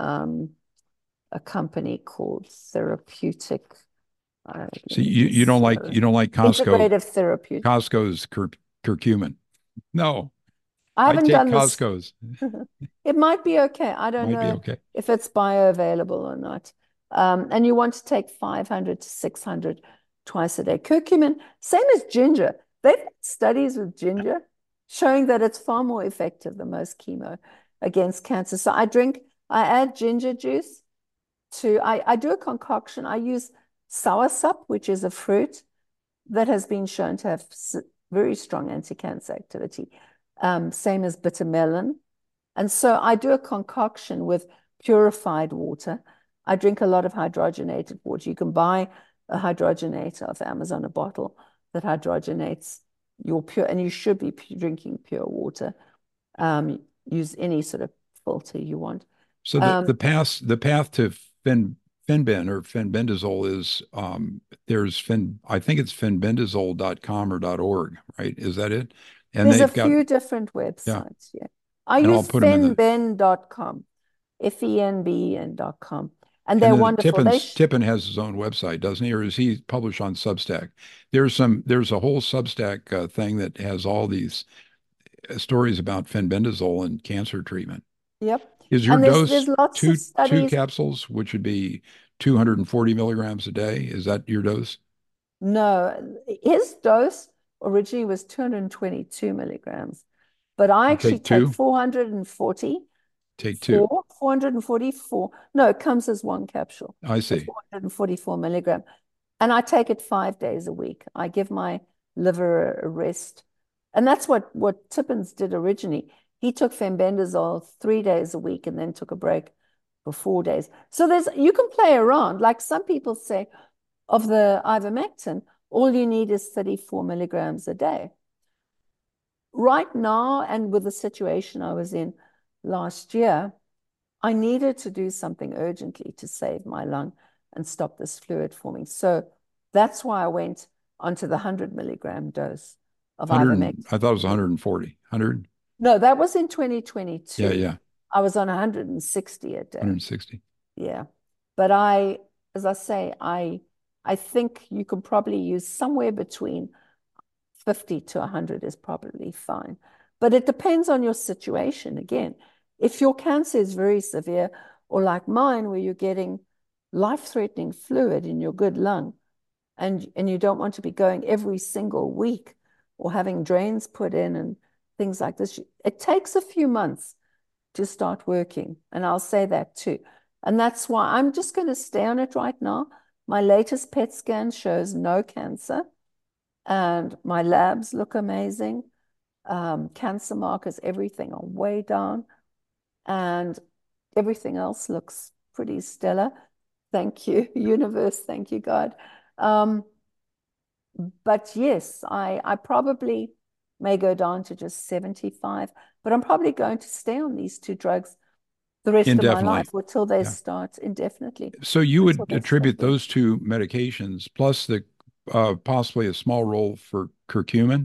a company called Therapeutic. So you don't like Costco. Integrative Therapeutic. Costco's curcumin. No, I I haven't take done this. Costco's. It might be okay. I don't Might be know okay. if it's bioavailable or not. And you want to take 500 to 600 twice a day. Curcumin, same as ginger. They've had studies with ginger showing that it's far more effective than most chemo against cancer. So I add ginger juice I do a concoction. I use soursop, which is a fruit that has been shown to have very strong anti-cancer activity. Same as bitter melon. And so I do a concoction with purified water. I drink a lot of hydrogenated water. You can buy a hydrogenator off Amazon, a bottle that hydrogenates your pure, and you should be drinking pure water. Use any sort of filter you want. So the path to Fenben or fenbendazole is there's I think it's fenbendazole.com or .org, right? Is that it? And There's a they've got few different yeah, websites. Yeah. I and I'll use put them in the fenben.com, FENBN.com. And and they're then wonderful. Tippin has his own website, doesn't he? Or is he published on Substack? There's a whole Substack thing that has all these stories about fenbendazole and cancer treatment. Yep. Is your And there's dose lots of two studies. capsules, which would be 240 milligrams a day? Is that your dose? No, his dose originally was 222 milligrams, but I You actually take take two? 440 Take two. 444. No, it comes as one capsule I at see. 444 milligram. And I take it 5 days a week. I give my liver a rest. And that's what Tippins did originally. He took fenbendazole 3 days a week and then took a break for 4 days. So you can play around. Like some people say of the ivermectin, all you need is 34 milligrams a day. Right now, and with the situation I was in last year, I needed to do something urgently to save my lung and stop this fluid forming. So that's why I went onto the 100 milligram dose of 100, ivermectin. I thought it was 140. 100? No, that was in Yeah, 2022. yeah. I was on 160 a day. 160. Yeah. But as I say, I think you can probably use somewhere between 50 to 100 is probably fine. But it depends on your situation. Again, if your cancer is very severe, or like mine, where you're getting life-threatening fluid in your good lung, and you don't want to be going every single week or having drains put in and things like this, it takes a few months to start working. And I'll say that too. And that's why I'm just going to stay on it right now. My latest PET scan shows no cancer and my labs look amazing. Cancer markers, everything are way down, and everything else looks pretty stellar. Thank you, universe. Thank you, God. Um, but yes, I probably may go down to just 75, but I'm probably going to stay on these two drugs the rest of my Indefinitely. life until they Yeah. start indefinitely, So you until would they stop attribute working. those two medications plus the possibly a small role for curcumin?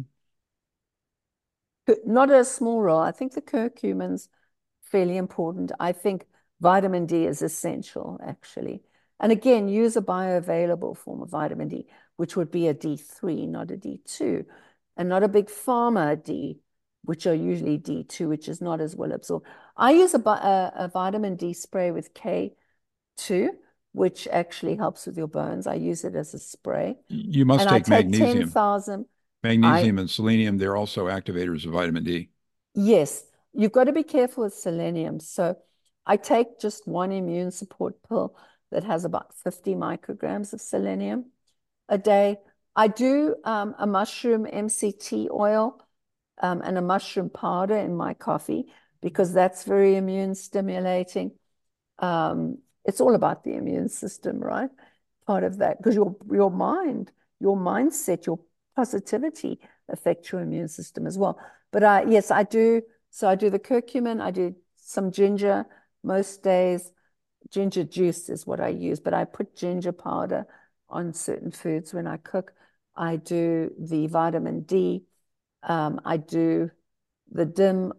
Not a small role. I think the curcumin's fairly important. I think vitamin D is essential, actually. And again, use a bioavailable form of vitamin D, which would be a D3, not a D2, and not a big pharma D, which are usually D2, which is not as well absorbed. I use a vitamin D spray with K2, which actually helps with your bones. I use it as a spray. You must And I take take magnesium. 10,000. I Magnesium and selenium, they're also activators of vitamin D. Yes, you've got to be careful with selenium. So I take just one immune support pill that has about 50 micrograms of selenium a day. I do a mushroom MCT oil and a mushroom powder in my coffee because that's very immune stimulating. Um, It's all about the immune system, right? Part of that, because your mind, your mindset, your positivity affects your immune system as well. But yes, I do. So I do the curcumin, I do some ginger most days. Ginger juice is what I use, but I put ginger powder on certain foods when I cook. I do the vitamin D. I do the DIM.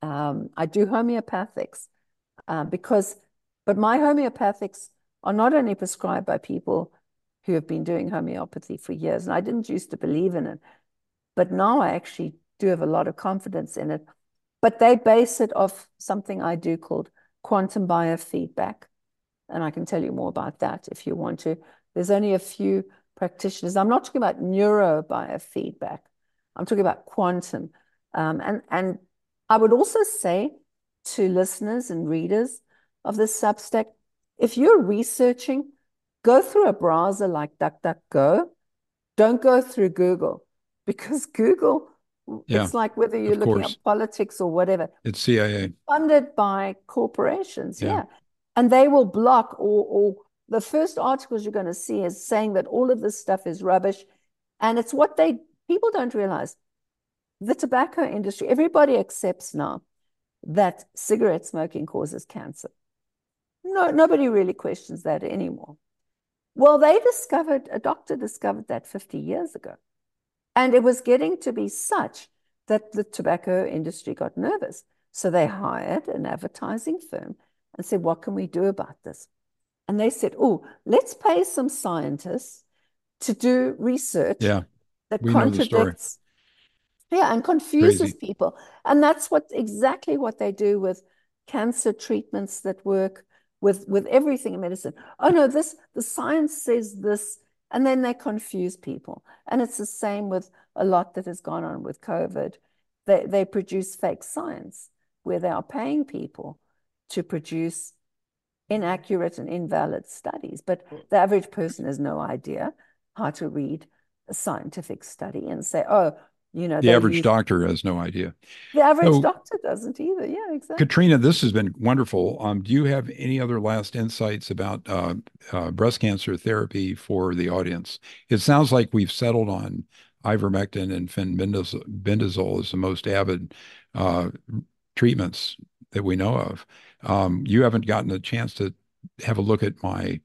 I do homeopathics because, but my homeopathics are not only prescribed by people who have been doing homeopathy for years, and I didn't used to believe in it, but now I actually do have a lot of confidence in it. But they base it off something I do called quantum biofeedback. And I can tell you more about that if you want to. There's only a few practitioners. I'm not talking about neurobiofeedback. I'm talking about quantum. And I would also say to listeners and readers of this Substack, if you're researching, go through a browser like DuckDuckGo. Don't go through Google, because Google, Yeah, it's like whether you're of looking course. at politics or whatever, It's CIA. funded by corporations, Yeah. yeah. And they will block, or the first articles you're going to see is saying that all of this stuff is rubbish. And it's what people don't realize. The tobacco industry, everybody accepts now that cigarette smoking causes cancer. No, nobody really questions that anymore. Well, a doctor discovered that 50 years ago. And it was getting to be such that the tobacco industry got nervous. So they hired an advertising firm and said, what can we do about this? And they said, oh, let's pay some scientists to do research Yeah. that We know the story. contradicts, yeah, and confuses Crazy. people. And that's exactly what they do with cancer treatments that work with everything in medicine. Oh no, the science says this, and then they confuse people. And it's the same with a lot that has gone on with COVID. They produce fake science where they are paying people to produce inaccurate and invalid studies. But the average person has no idea how to read a scientific study and say, oh, The they average use, doctor has no idea. the average So, doctor doesn't either. Yeah, exactly. Katrina, this has been wonderful. Do you have any other last insights about breast cancer therapy for the audience? It sounds like we've settled on ivermectin and fenbendazole as the most avid uh, treatments that we know of. You haven't gotten a chance to have a look at my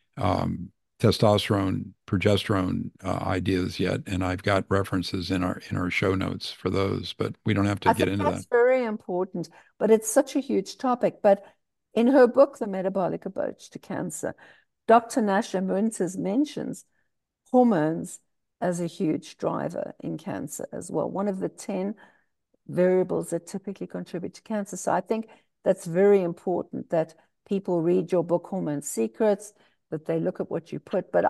um, testosterone, progesterone ideas yet, and I've got references in our show notes for those, but we don't have to I get think into that. that's very important, but it's such a huge topic. But in her book, The Metabolic Approach to Cancer, Dr. Nasha Munters mentions hormones as a huge driver in cancer as well. One of the 10 variables that typically contribute to cancer. So I think that's very important that people read your book, Hormone Secrets, that they look at what you put. But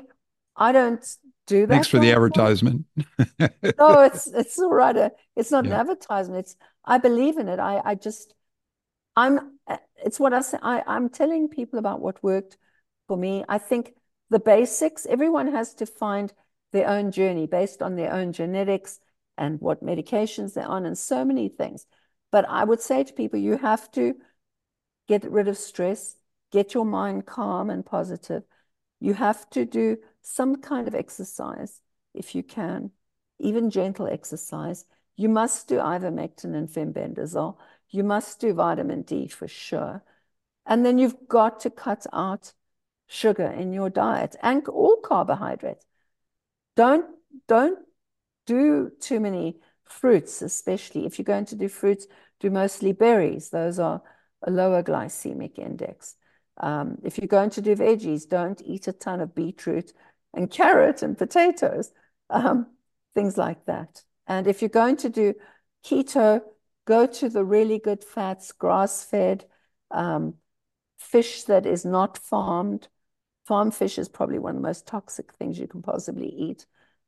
I don't do Thanks that for the right now. advertisement. No, it's all right. It's not an Yeah. advertisement. I believe in it. I just I'm it's what I say. I'm telling people about what worked for me. I think the basics, everyone has to find their own journey based on their own genetics and what medications they're on and so many things. But I would say to people, you have to get rid of stress, get your mind calm and positive. You have to do some kind of exercise if you can, even gentle exercise. You must do ivermectin and fenbendazole. You must do vitamin D for sure. And then you've got to cut out sugar in your diet and all carbohydrates. Don't don't do too many fruits, especially if you're going to do fruits, do mostly berries. Those are a lower glycemic index. If you're going to do veggies, don't eat a ton of beetroot and carrot and potatoes, um, things like that. And if you're going to do keto, go to the really good fats, grass-fed, um, fish that is not farmed. Farm fish is probably one of the most toxic things you can possibly eat.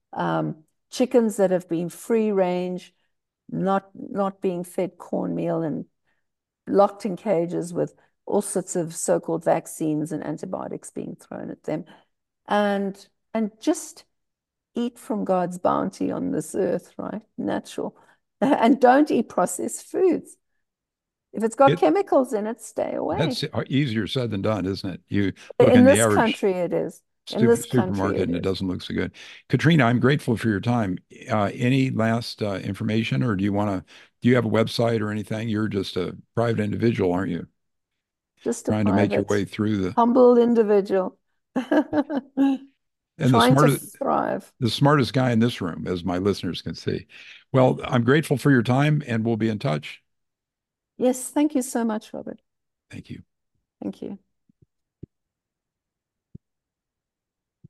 Chickens that have been free range, not being fed cornmeal and locked in cages with all sorts of so-called vaccines and antibiotics being thrown at them, and just eat from God's bounty on this earth, right? Natural, and don't eat processed foods. If it's got It chemicals in it, stay away. That's easier said than done, isn't it? You look In in the this average country, it is. In this country, supermarket it and it is. doesn't look so good. Katrina, I'm grateful for your time. Any last information, or do you have a website or anything? You're just a private individual, aren't you? Just a Trying to make your private, way through humble individual and trying to thrive. the smartest guy in this room, as my listeners can see. Well, I'm grateful for your time and we'll be in touch. Yes, thank you so much, Robert. Thank you. Thank you.